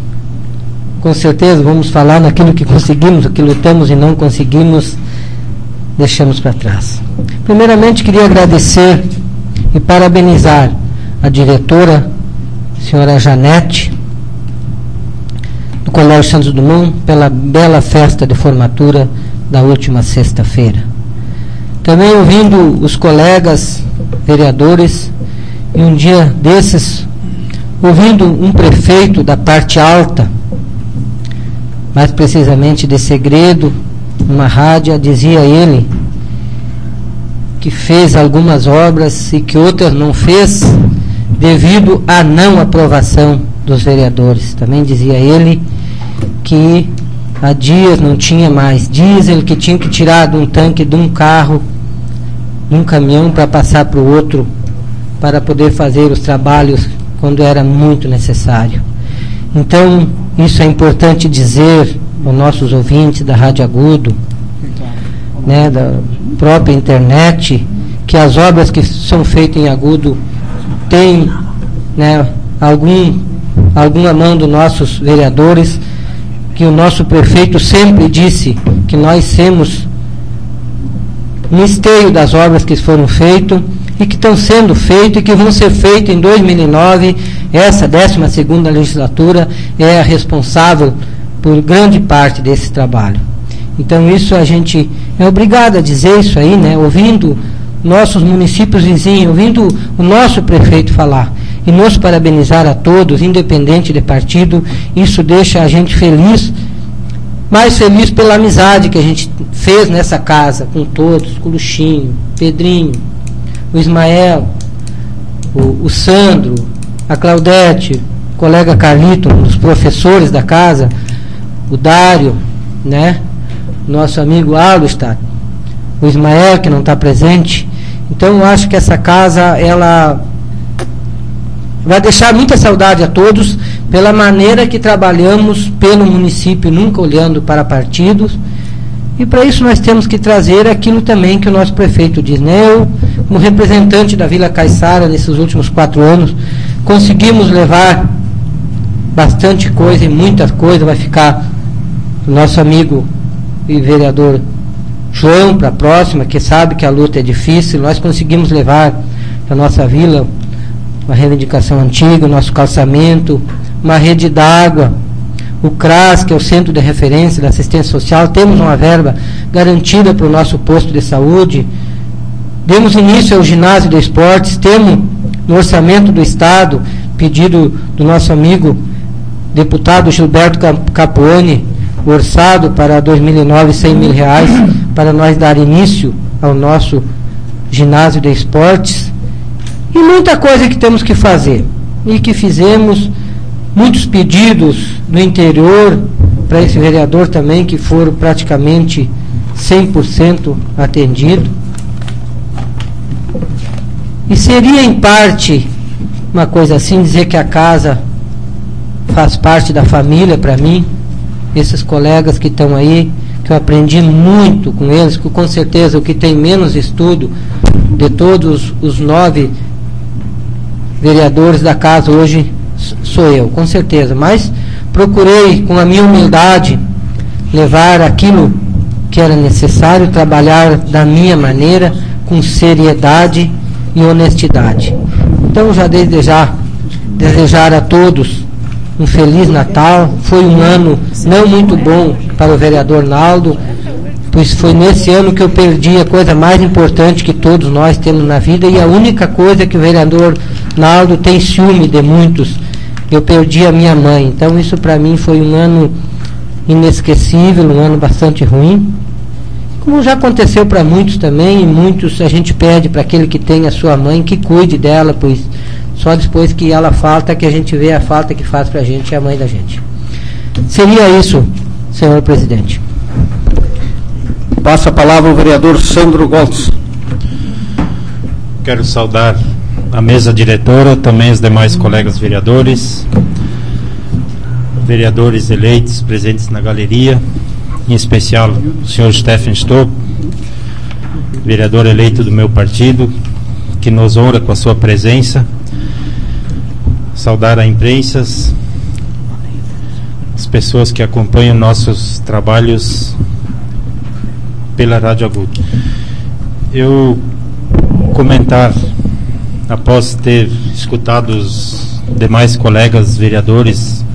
Com certeza vamos falar naquilo que conseguimos, o que lutamos e não conseguimos, deixamos para trás. Primeiramente, queria agradecer e parabenizar a diretora, senhora Janete, do Colégio Santos Dumont, pela bela festa de formatura da última sexta-feira. Também ouvindo os colegas vereadores, e um dia desses, ouvindo um prefeito da parte alta, mais precisamente de Segredo, numa rádio, dizia ele que fez algumas obras e que outras não fez devido à não aprovação dos vereadores. Também dizia ele que há dias não tinha mais diesel, que tinha que tirar de um tanque de um carro, de um caminhão, para passar para o outro, para poder fazer os trabalhos quando era muito necessário. Então, isso é importante dizer aos nossos ouvintes da Rádio Agudo, né, da própria internet, que as obras que são feitas em Agudo têm, né, algum, alguma mão dos nossos vereadores, que o nosso prefeito sempre disse que nós temos um esteio das obras que foram feitas e que estão sendo feitas e que vão ser feitas em dois mil e nove. Essa décima segunda legislatura é a responsável por grande parte desse trabalho. Então isso a gente é obrigado a dizer isso aí, né? Ouvindo nossos municípios vizinhos, ouvindo o nosso prefeito falar, e nos parabenizar a todos, independente de partido. Isso deixa a gente feliz, mais feliz pela amizade que a gente fez nessa casa, com todos, com o Luxinho, Pedrinho, o Ismael, o, o Sandro, a Claudete, o colega Carlito, um dos professores da casa, o Dário, né? Nosso amigo Alustad, o Ismael, que não está presente. Então eu acho que essa casa, ela vai deixar muita saudade a todos pela maneira que trabalhamos pelo município, nunca olhando para partidos, E para isso nós temos que trazer aquilo também que o nosso prefeito diz, né? Eu, como representante da Vila Caiçara, nesses últimos quatro anos, conseguimos levar bastante coisa, e muita coisa vai ficar o nosso amigo e vereador João para a próxima, que sabe que a luta é difícil. Nós conseguimos levar para a nossa vila uma reivindicação antiga, o nosso calçamento, uma rede d'água, o CRAS, que é o Centro de Referência da Assistência Social, temos uma verba garantida para o nosso posto de saúde, demos início ao ginásio de esportes, temos no orçamento do Estado, pedido do nosso amigo deputado Gilberto Capuani, orçado para dois mil e nove cem mil reais, para nós dar início ao nosso ginásio de esportes, e muita coisa que temos que fazer, e que fizemos, muitos pedidos do interior para esse vereador também, que foram praticamente cem por cento atendidos. E seria em parte uma coisa assim, dizer que a casa faz parte da família para mim, esses colegas que estão aí, que eu aprendi muito com eles, que com certeza o que tem menos estudo de todos os nove vereadores da casa hoje sou eu, com certeza, mas procurei com a minha humildade levar aquilo que era necessário, trabalhar da minha maneira, com seriedade e honestidade. Então já desde já desejar a todos um Feliz Natal. Foi um ano não muito bom para o vereador Naldo, pois foi nesse ano que eu perdi a coisa mais importante que todos nós temos na vida, e a única coisa que o vereador Naldo tem ciúme de muitos, eu perdi a minha mãe. Então isso para mim foi um ano inesquecível, um ano bastante ruim, como já aconteceu para muitos também, e muitos a gente pede para aquele que tem a sua mãe que cuide dela, pois só depois que ela falta que a gente vê a falta que faz para a gente, a mãe da gente. Seria isso, senhor presidente. Passa a palavra ao vereador Sandro Goltz. Quero saudar a mesa diretora, também os demais colegas vereadores, vereadores eleitos presentes na galeria, em especial o senhor Stephen Stopp, vereador eleito do meu partido, que nos honra com a sua presença. Saudar a imprensa, as pessoas que acompanham nossos trabalhos pela Rádio Agudo. Eu comentar, após ter escutado os demais colegas vereadores,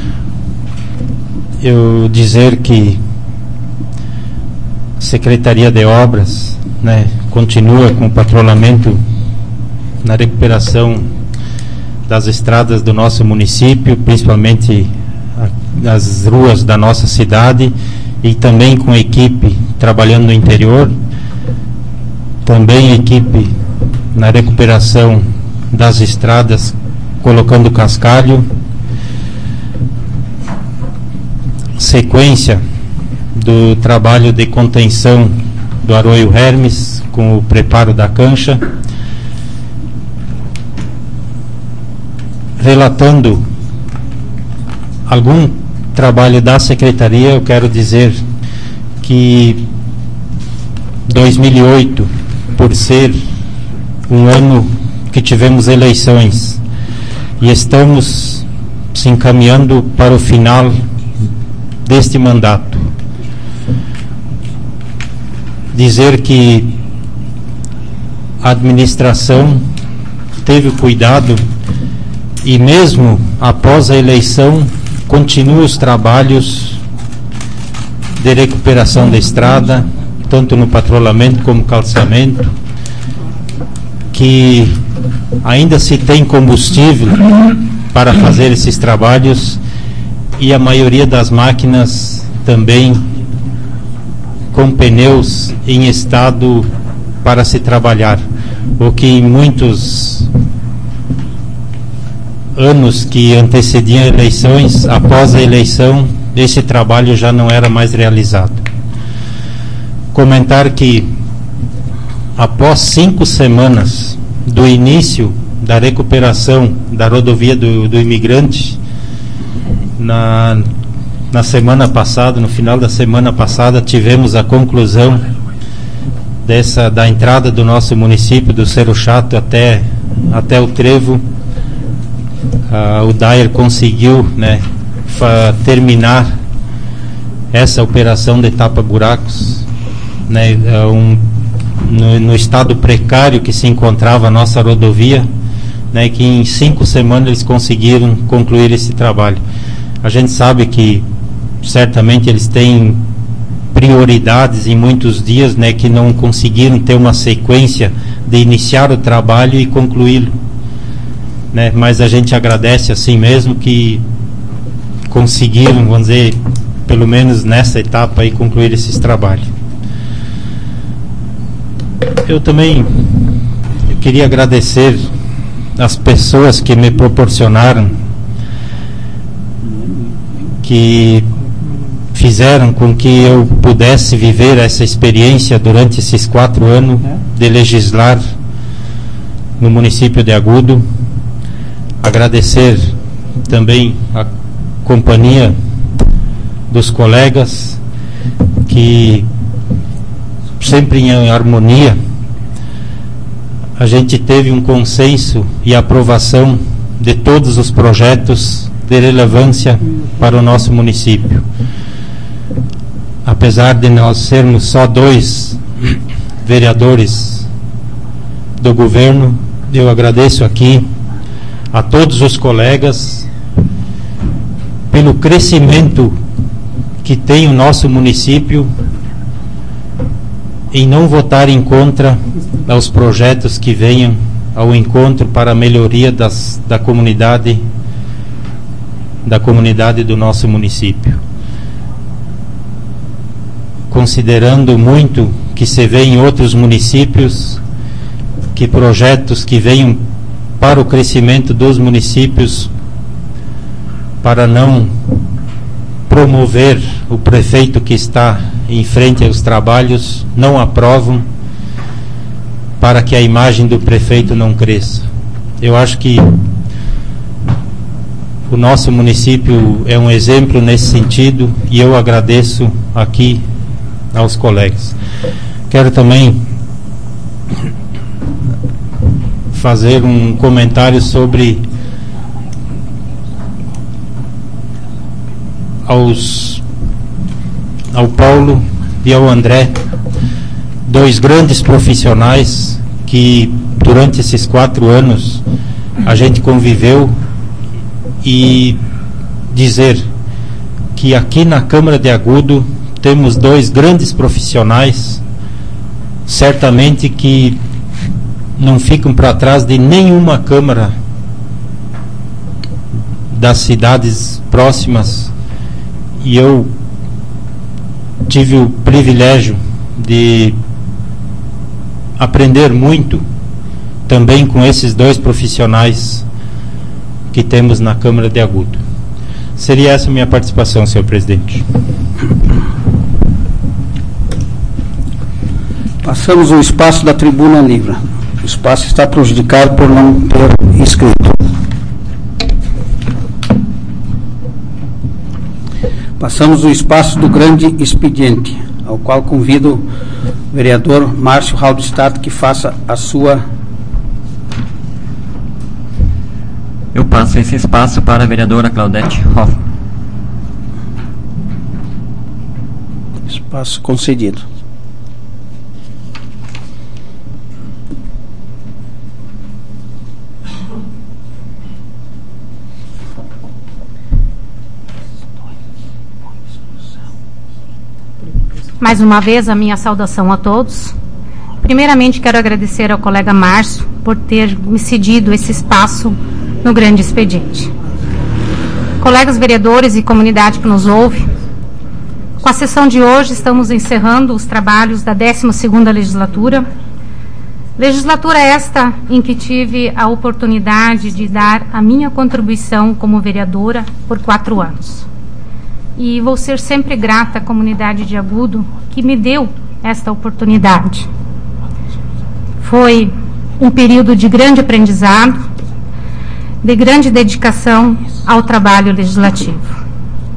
eu dizer que a Secretaria de Obras, né, continua com o patrulhamento na recuperação das estradas do nosso município, principalmente as ruas da nossa cidade, e também com equipe trabalhando no interior, também equipe na recuperação das estradas, colocando cascalho, sequência do trabalho de contenção do Arroio Hermes, com o preparo da cancha, relatando algum trabalho da secretaria. Eu quero dizer que dois mil e oito, por ser um ano que tivemos eleições e estamos se encaminhando para o final deste mandato, dizer que a administração teve cuidado e mesmo após a eleição continua os trabalhos de recuperação da estrada, tanto no patrulhamento como calçamento, que ainda se tem combustível para fazer esses trabalhos, e a maioria das máquinas também com pneus em estado para se trabalhar, o que em muitos anos que antecediam eleições, após a eleição, esse trabalho já não era mais realizado. Comentar que após cinco semanas do início da recuperação da rodovia do, do imigrante, na, na semana passada, no final da semana passada, tivemos a conclusão dessa, da entrada do nosso município, do Cerro Chato até, até o Trevo. Ah, o Dair conseguiu, né, fa, terminar essa operação de tapa-buracos, né, um, no, no estado precário que se encontrava a nossa rodovia, né, que em cinco semanas eles conseguiram concluir esse trabalho. A gente sabe que certamente eles têm prioridades em muitos dias, né, que não conseguiram ter uma sequência de iniciar o trabalho e concluí-lo, né, mas a gente agradece assim mesmo que conseguiram, vamos dizer, pelo menos nessa etapa aí, concluir esses trabalhos. Eu também eu queria agradecer as pessoas que me proporcionaram, que fizeram com que eu pudesse viver essa experiência durante esses quatro anos de legislar no município de Agudo. Agradecer também a companhia dos colegas, que sempre em harmonia a gente teve um consenso e aprovação de todos os projetos de relevância para o nosso município. Apesar de nós sermos só dois vereadores do governo, eu agradeço aqui a todos os colegas pelo crescimento que tem o nosso município em não votarem contra aos projetos que venham ao encontro para a melhoria das, da comunidade da comunidade do nosso município. Considerando muito que se vê em outros municípios que projetos que venham para o crescimento dos municípios, para não promover o prefeito que está em frente aos trabalhos, não aprovam, para que a imagem do prefeito não cresça. Eu acho que o nosso município é um exemplo nesse sentido, e eu agradeço aqui aos colegas. Quero também fazer um comentário sobre aos ao Paulo e ao André, dois grandes profissionais que durante esses quatro anos a gente conviveu, e dizer que aqui na Câmara de Agudo temos dois grandes profissionais, certamente que não ficam para trás de nenhuma Câmara das cidades próximas, e eu tive o privilégio de aprender muito também com esses dois profissionais que temos na Câmara de Agudo. Seria essa a minha participação, senhor presidente. Passamos o espaço da tribuna livre. O espaço está prejudicado por não ter inscrito. Passamos o espaço do grande expediente, ao qual convido o vereador Márcio Haldestadt que faça a sua. Eu passo esse espaço para a vereadora Claudete Hoffmann. Espaço concedido. Mais uma vez, a minha saudação a todos. Primeiramente, quero agradecer ao colega Márcio por ter me cedido esse espaço no grande expediente. Colegas vereadores e comunidade que nos ouve, com a sessão de hoje estamos encerrando os trabalhos da décima segunda legislatura. Legislatura esta em que tive a oportunidade de dar a minha contribuição como vereadora por quatro anos. E vou ser sempre grata à comunidade de Agudo que me deu esta oportunidade. Foi um período de grande aprendizado, de grande dedicação ao trabalho legislativo.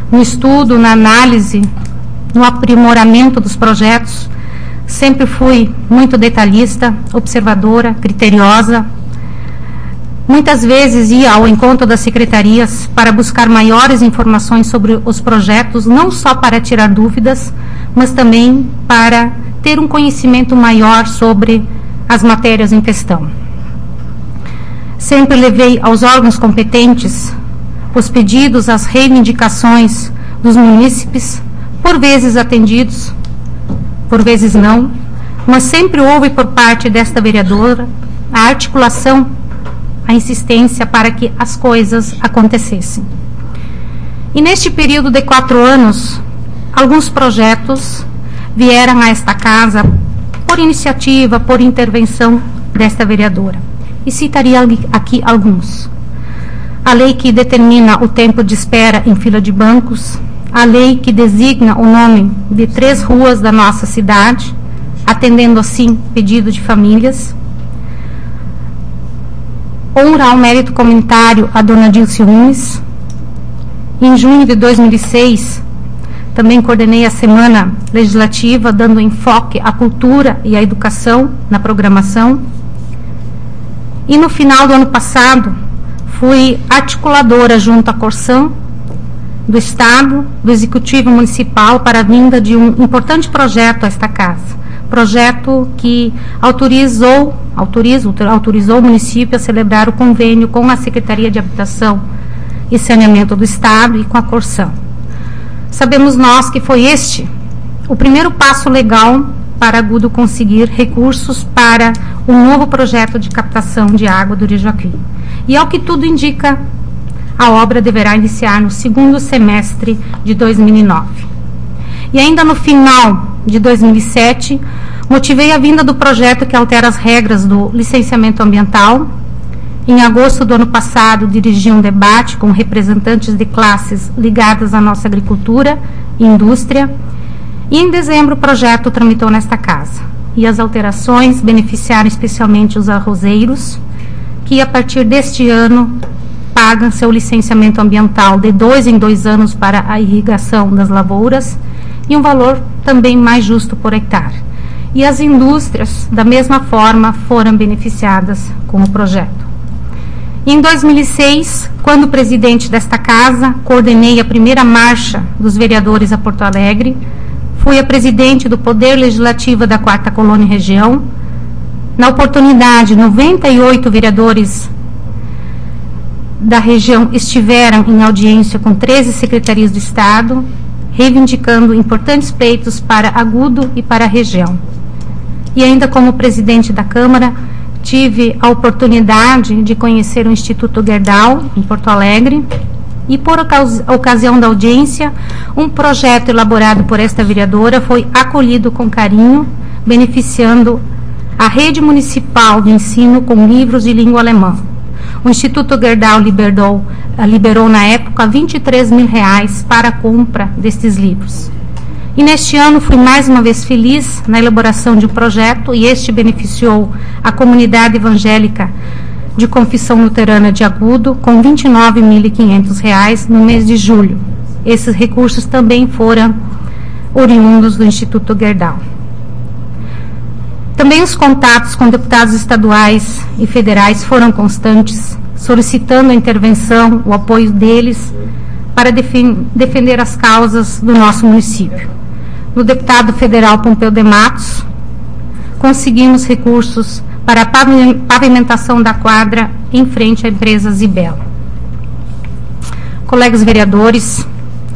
no estudo, na análise, no aprimoramento dos projetos. Sempre fui muito detalhista, observadora, criteriosa. Muitas vezes ia ao encontro das secretarias para buscar maiores informações sobre os projetos, não só para tirar dúvidas, mas também para ter um conhecimento maior sobre as matérias em questão. Sempre levei aos órgãos competentes os pedidos, as reivindicações dos munícipes, por vezes atendidos, por vezes não, mas sempre houve por parte desta vereadora a articulação, a insistência para que as coisas acontecessem. E neste período de quatro anos, alguns projetos vieram a esta casa por iniciativa, por intervenção desta vereadora. E citaria aqui alguns. A lei que determina o tempo de espera em fila de bancos, a lei que designa o nome de três ruas da nossa cidade, atendendo assim pedido de famílias. Honra ao mérito comunitário a dona Dilce Umes. Em junho de dois mil e seis, também coordenei a Semana Legislativa, dando enfoque à cultura e à educação na programação. E no final do ano passado, fui articuladora junto à Corsã, do Estado, do Executivo Municipal, para a vinda de um importante projeto a esta casa. Projeto que autorizou, autoriza, autorizou o município a celebrar o convênio com a Secretaria de Habitação e Saneamento do Estado e com a Corsã. Sabemos nós que foi este o primeiro passo legal para Agudo conseguir recursos para um novo projeto de captação de água do Rio Jacuí. E ao que tudo indica, a obra deverá iniciar no segundo semestre de dois mil e nove. E ainda no final de dois mil e sete, motivei a vinda do projeto que altera as regras do licenciamento ambiental. Em agosto do ano passado, dirigi um debate com representantes de classes ligadas à nossa agricultura e indústria. E em dezembro o projeto tramitou nesta casa. E as alterações beneficiaram especialmente os arrozeiros, que a partir deste ano pagam seu licenciamento ambiental de dois em dois anos para a irrigação das lavouras e um valor também mais justo por hectare. E as indústrias, da mesma forma, foram beneficiadas com o projeto. Em dois mil e seis, quando presidente desta casa, coordenei a primeira marcha dos vereadores a Porto Alegre, fui a presidente do Poder Legislativo da quarta Colônia e Região. Na oportunidade, noventa e oito vereadores da região estiveram em audiência com treze secretarias do Estado, reivindicando importantes pleitos para Agudo e para a região. E ainda como presidente da Câmara, tive a oportunidade de conhecer o Instituto Gerdau, em Porto Alegre, e por ocasião da audiência, um projeto elaborado por esta vereadora foi acolhido com carinho, beneficiando a rede municipal de ensino com livros de língua alemã. O Instituto Gerdau liberou, liberou na época vinte e três mil reais para a compra destes livros. E neste ano fui mais uma vez feliz na elaboração de um projeto, e este beneficiou a comunidade evangélica de confissão luterana de Agudo com vinte e nove mil e quinhentos reais no mês de julho. Esses recursos também foram oriundos do Instituto Gerdau. Também os contatos com deputados estaduais e federais foram constantes, solicitando a intervenção, o apoio deles para defen- defender as causas do nosso município. No deputado federal Pompeu de Matos, conseguimos recursos para a pavimentação da quadra em frente à empresa Zibel. Colegas vereadores,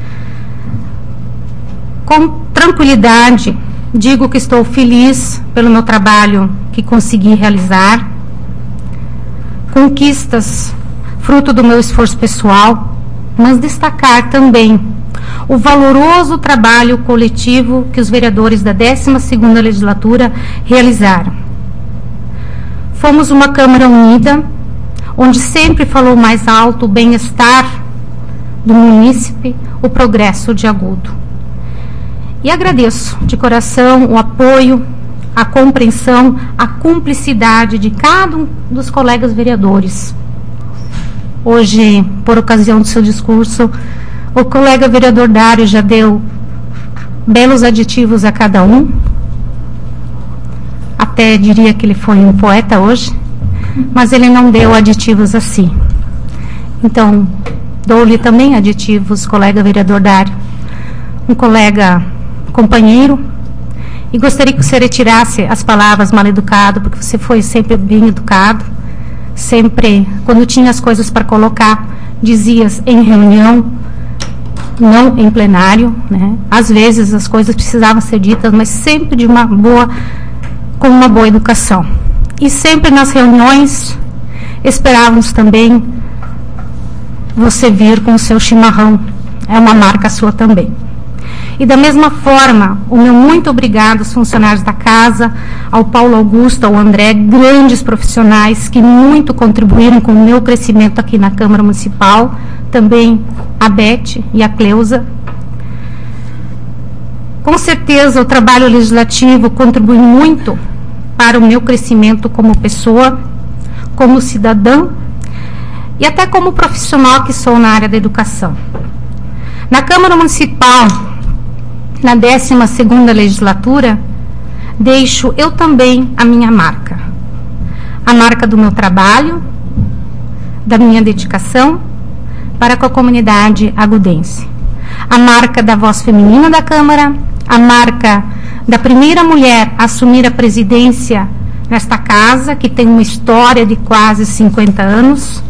com tranquilidade, digo que estou feliz pelo meu trabalho que consegui realizar, conquistas fruto do meu esforço pessoal, mas destacar também o valoroso trabalho coletivo que os vereadores da décima segunda legislatura realizaram. Fomos uma Câmara unida, onde sempre falou mais alto o bem-estar do munícipe, o progresso de Agudo. E agradeço de coração o apoio, a compreensão, a cumplicidade de cada um dos colegas vereadores. Hoje, por ocasião do seu discurso, O colega vereador Dário já deu belos aditivos a cada um. Até diria que ele foi um poeta hoje, mas ele não deu aditivos assim. Então, dou-lhe também aditivos, colega vereador Dário, um colega companheiro, e gostaria que você retirasse as palavras mal educado, porque você foi sempre bem educado, sempre, quando tinha as coisas para colocar, dizias em reunião, não em plenário, né? Às vezes as coisas precisavam ser ditas, mas sempre de uma boa, com uma boa educação. E sempre nas reuniões, esperávamos também você vir com o seu chimarrão, é uma marca sua também. E da mesma forma, o meu muito obrigado aos funcionários da casa, ao Paulo Augusto, ao André, grandes profissionais que muito contribuíram com o meu crescimento aqui na Câmara Municipal, também a Beth e a Cleusa. Com certeza o trabalho legislativo contribui muito para o meu crescimento como pessoa, como cidadã e até como profissional que sou na área da educação. Na Câmara Municipal, na décima segunda legislatura, deixo eu também a minha marca. A marca do meu trabalho, da minha dedicação para com a comunidade agudense. A marca da voz feminina da Câmara, a marca da primeira mulher a assumir a presidência nesta casa, que tem uma história de quase cinquenta anos.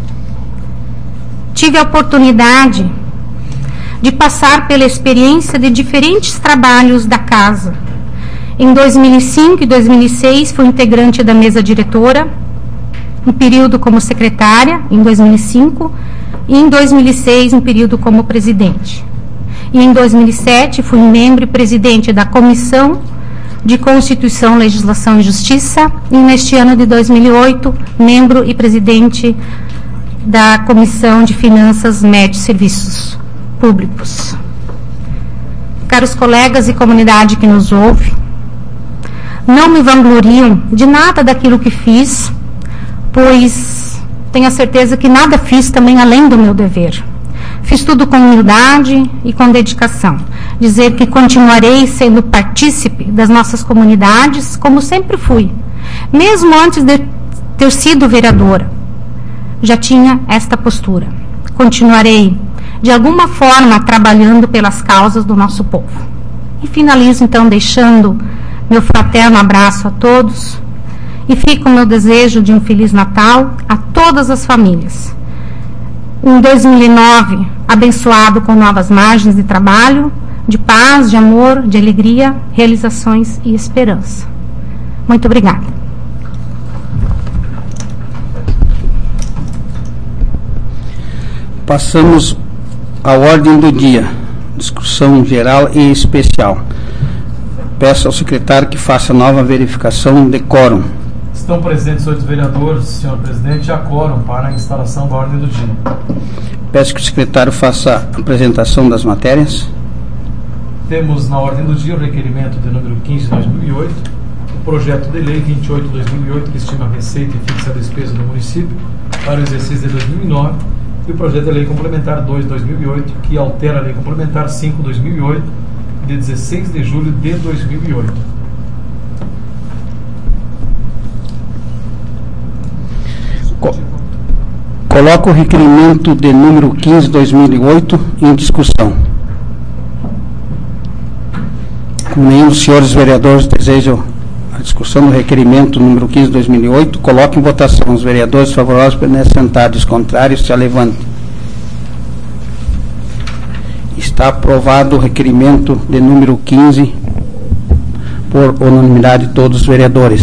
Tive a oportunidade de passar pela experiência de diferentes trabalhos da casa. Em dois mil e cinco e dois mil e seis, fui integrante da mesa diretora, um período como secretária, em dois mil e cinco, e em dois mil e seis, um período como presidente. E em dois mil e sete, fui membro e presidente da Comissão de Constituição, Legislação e Justiça, e neste ano de dois mil e oito, membro e presidente da Comissão de Finanças, Médios e Serviços Públicos. Caros colegas e comunidade que nos ouve, não me vangloriam de nada daquilo que fiz, pois tenho a certeza que nada fiz também além do meu dever. Fiz tudo com humildade e com dedicação. Dizer que continuarei sendo partícipe das nossas comunidades, como sempre fui. Mesmo antes de ter sido vereadora, já tinha esta postura. Continuarei de alguma forma trabalhando pelas causas do nosso povo. E finalizo então deixando meu fraterno abraço a todos e fico o meu desejo de um Feliz Natal a todas as famílias. Um dois mil e nove abençoado com novas margens de trabalho, de paz, de amor, de alegria, realizações e esperança. Muito obrigada. Passamos à ordem do dia, discussão geral e especial. Peço ao secretário que faça nova verificação de quórum. Estão presentes oito vereadores, senhor presidente, e há quórum para a instalação da ordem do dia. Peço que o secretário faça a apresentação das matérias. Temos na ordem do dia o requerimento de número quinze de dois mil e oito, o projeto de lei vinte e oito de dois mil e oito, que estima a receita e fixa a despesa do município para o exercício de dois mil e nove, e o projeto de lei complementar dois de dois mil e oito, que altera a lei complementar cinco de dois mil e oito, de dezesseis de julho de dois mil e oito. Co Coloco o requerimento de número quinze de dois mil e oito em discussão. Como nenhum dos senhores vereadores desejam a discussão do requerimento número quinze de dois mil e oito, coloque em votação. Os vereadores favoráveis permanecem sentados, os contrários se levantem. Está aprovado o requerimento de número quinze por unanimidade de todos os vereadores.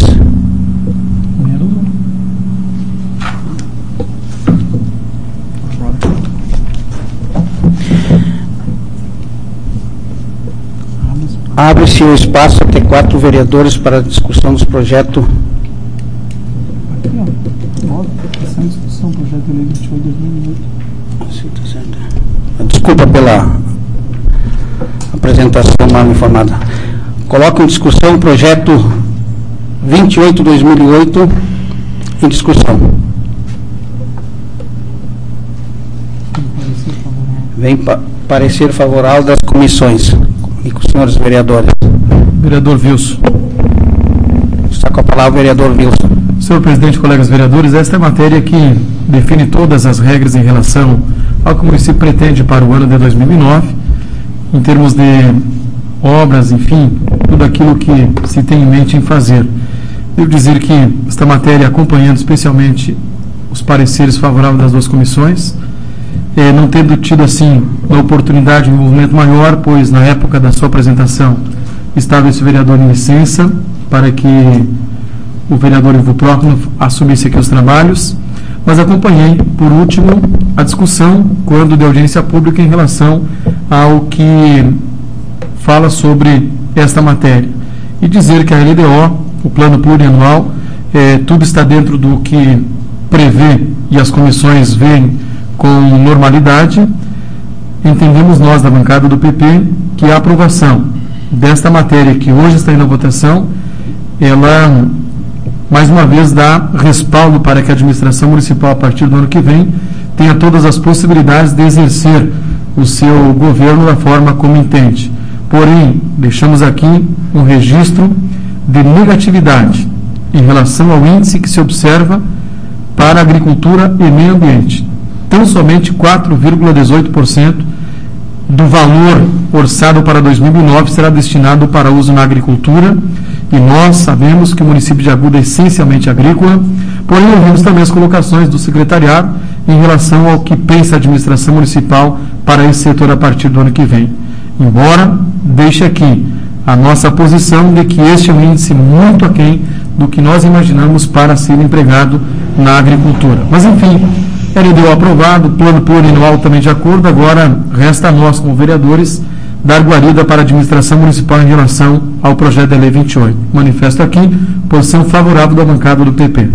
Abre-se o espaço até quatro vereadores para a discussão dos projetos. Aqui, ó. Nove, essa discussão, projeto de lei vinte e oito de dois mil e oito. Desculpa pela apresentação mal informada. Coloco em discussão o projeto vinte e oito de dois mil e oito em discussão. Vem pa parecer favorável das comissões. E com os senhores vereadores. Vereador Wilson. Está com a palavra o vereador Wilson. Senhor presidente, colegas vereadores, esta é a matéria que define todas as regras em relação ao que o município pretende para o ano de dois mil e nove, em termos de obras, enfim, tudo aquilo que se tem em mente em fazer. Devo dizer que esta matéria, acompanhando especialmente os pareceres favoráveis das duas comissões, eh, não tendo tido, assim, a oportunidade de um envolvimento maior, pois na época da sua apresentação estava esse vereador em licença, para que o vereador Ivo Procno assumisse aqui os trabalhos, mas acompanhei, por último, a discussão, quando de audiência pública, em relação ao que fala sobre esta matéria. E dizer que a L D O, o plano plurianual, eh, tudo está dentro do que prevê e as comissões veem com normalidade. Entendemos nós, da bancada do P P, que a aprovação desta matéria que hoje está indo à votação, ela, mais uma vez, dá respaldo para que a administração municipal, a partir do ano que vem, tenha todas as possibilidades de exercer o seu governo da forma como entende. Porém, deixamos aqui um registro de negatividade em relação ao índice que se observa para a agricultura e meio ambiente. Tão somente quatro vírgula dezoito por cento do valor orçado para dois mil e nove será destinado para uso na agricultura, e nós sabemos que o município de Agudo é essencialmente agrícola, porém ouvimos também as colocações do secretariado em relação ao que pensa a administração municipal para esse setor a partir do ano que vem. Embora deixe aqui a nossa posição de que este é um índice muito aquém do que nós imaginamos para ser empregado na agricultura. Mas, enfim, L D O aprovado, plano plurianual também de acordo, agora resta a nós, como vereadores, dar guarida para a administração municipal em relação ao projeto da Lei vinte e oito. Manifesto aqui posição favorável da bancada do P P.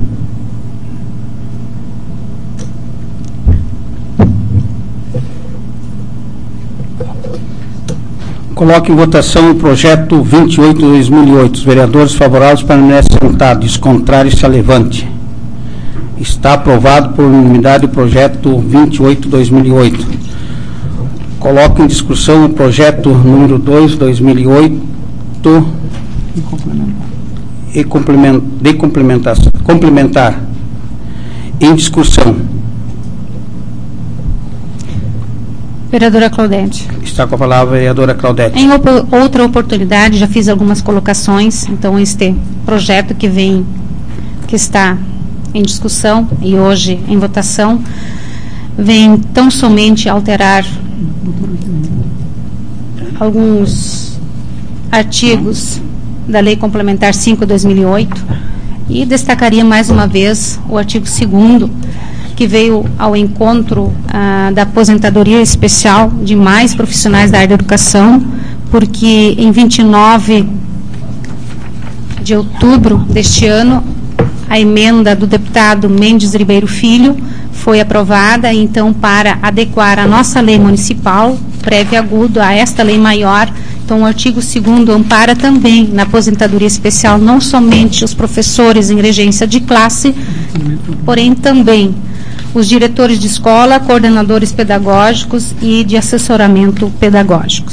Coloque em votação o projeto vinte e oito de dois mil e oito. Os vereadores favoráveis permanecem sentados, os contrários se levante. Está aprovado por unanimidade o projeto vinte e oito de dois mil e oito. Coloco em discussão o projeto número dois de dois mil e oito E complementar. e complementar, de complementar, complementar. Em discussão. Vereadora Claudete. Está com a palavra a vereadora Claudete. Em op outra oportunidade, já fiz algumas colocações, então este projeto que vem, que está em discussão e hoje em votação, vem tão somente alterar alguns artigos da Lei Complementar cinco de dois mil e oito, e destacaria mais uma vez o artigo segundo, que veio ao encontro ah, da aposentadoria especial de mais profissionais da área da educação, porque em vinte e nove de outubro deste ano, a emenda do deputado Mendes Ribeiro Filho foi aprovada, então, para adequar a nossa lei municipal, prévio agudo, a esta lei maior. Então, o artigo segundo ampara também na aposentadoria especial, não somente os professores em regência de classe, porém também os diretores de escola, coordenadores pedagógicos e de assessoramento pedagógico.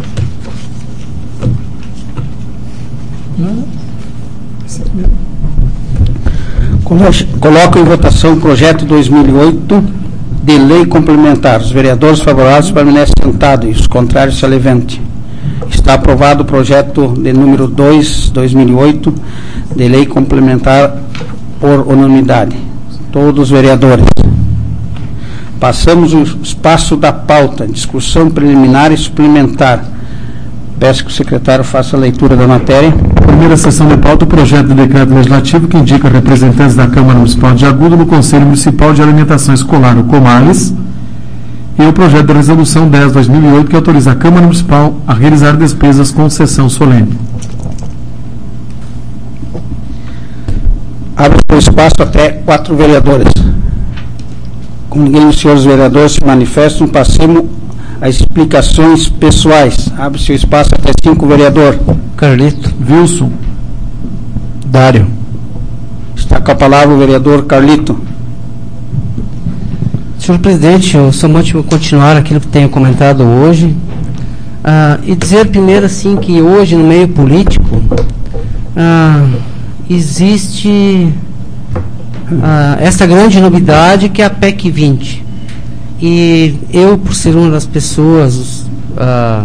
Coloco em votação o projeto dois mil e oito de lei complementar. Os vereadores favoráveis permanecem sentados e os contrários se levantem. Está aprovado o projeto de número dois de dois mil e oito de lei complementar por unanimidade. Todos os vereadores. Passamos o espaço da pauta, discussão preliminar e suplementar. Peço que o secretário faça a leitura da matéria. Primeira sessão de pauta, o projeto de decreto legislativo que indica representantes da Câmara Municipal de Agudo no Conselho Municipal de Alimentação Escolar, o Comales, e o projeto de resolução dez de dois mil e oito, que autoriza a Câmara Municipal a realizar despesas com sessão solene. Abre o espaço até quatro vereadores. Com ninguém dos senhores vereadores se manifestam, passemos às explicações pessoais. Abre seu espaço até cinco vereadores. Carlito. Wilson. Dário. Está com a palavra o vereador Carlito. Senhor presidente, eu somente vou continuar aquilo que tenho comentado hoje ah, e dizer primeiro assim que hoje no meio político ah, existe ah, essa grande novidade que é a P E C vinte. E eu, por ser uma das pessoas ah,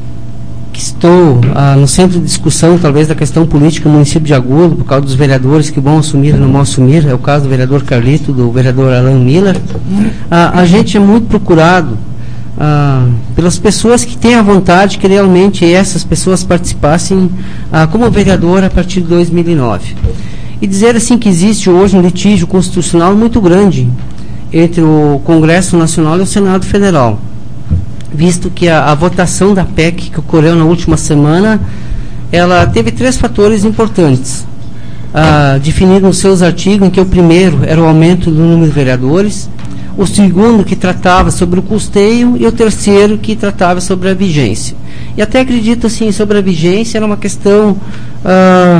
que estou ah, no centro de discussão, talvez, da questão política no município de Agudo, por causa dos vereadores que vão assumir e não vão assumir, é o caso do vereador Carlito, do vereador Alan Miller, ah, a gente é muito procurado ah, pelas pessoas que têm a vontade que realmente essas pessoas participassem ah, como vereador a partir de dois mil e nove. E dizer assim que existe hoje um litígio constitucional muito grande entre o Congresso Nacional e o Senado Federal, visto que a, a votação da P E C que ocorreu na última semana, ela teve três fatores importantes, ah, definidos nos seus artigos, em que o primeiro era o aumento do número de vereadores, o segundo que tratava sobre o custeio e o terceiro que tratava sobre a vigência. E até acredito assim, sobre a vigência era uma questão ah,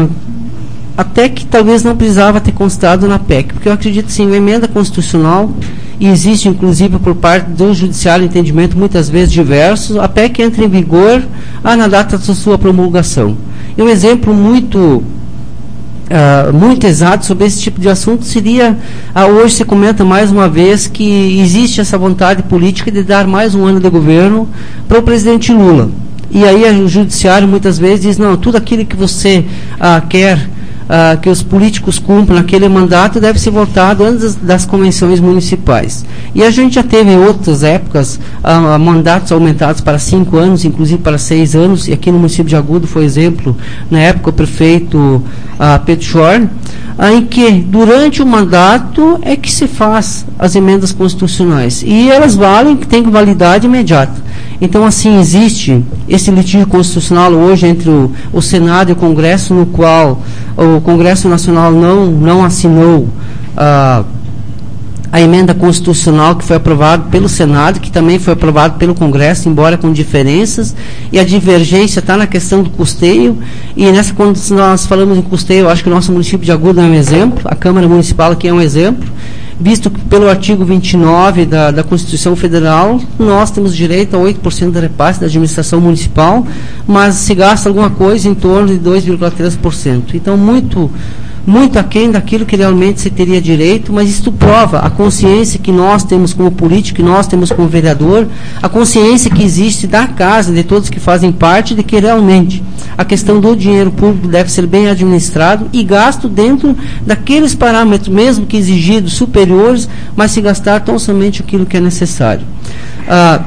até que talvez não precisava ter constado na P E C, porque eu acredito sim, uma emenda constitucional, e existe inclusive por parte do judiciário entendimento muitas vezes diversos, a P E C entra em vigor ah, na data da sua promulgação. E um exemplo muito Uh, muito exato sobre esse tipo de assunto seria, uh, hoje se comenta mais uma vez que existe essa vontade política de dar mais um ano de governo para o presidente Lula. E aí o judiciário muitas vezes diz, não, tudo aquilo que você uh, quer Uh, que os políticos cumpram naquele mandato deve ser votado antes das, das convenções municipais. E a gente já teve em outras épocas uh, mandatos aumentados para cinco anos, inclusive para seis anos, e aqui no município de Agudo foi exemplo, na época o prefeito uh, Pedro Schorn, uh, em que durante o mandato é que se faz as emendas constitucionais, e elas valem, que têm validade imediata. Então, assim, existe esse litígio constitucional hoje entre o, o Senado e o Congresso, no qual o Congresso Nacional não, não assinou ah, a emenda constitucional que foi aprovada pelo Senado, que também foi aprovada pelo Congresso, embora com diferenças, e a divergência está na questão do custeio, e nessa, quando nós falamos em custeio, eu acho que o nosso município de Agudo é um exemplo, a Câmara Municipal aqui é um exemplo, visto que pelo artigo vinte e nove da, da Constituição Federal, nós temos direito a oito por cento da repasse da administração municipal, mas se gasta alguma coisa em torno de dois vírgula três por cento. Então, muito, muito aquém daquilo que realmente se teria direito, mas isto prova a consciência que nós temos como político, que nós temos como vereador, a consciência que existe da casa, de todos que fazem parte, de que realmente a questão do dinheiro público deve ser bem administrado e gasto dentro daqueles parâmetros, mesmo que exigidos, superiores, mas se gastar tão somente aquilo que é necessário. Ah,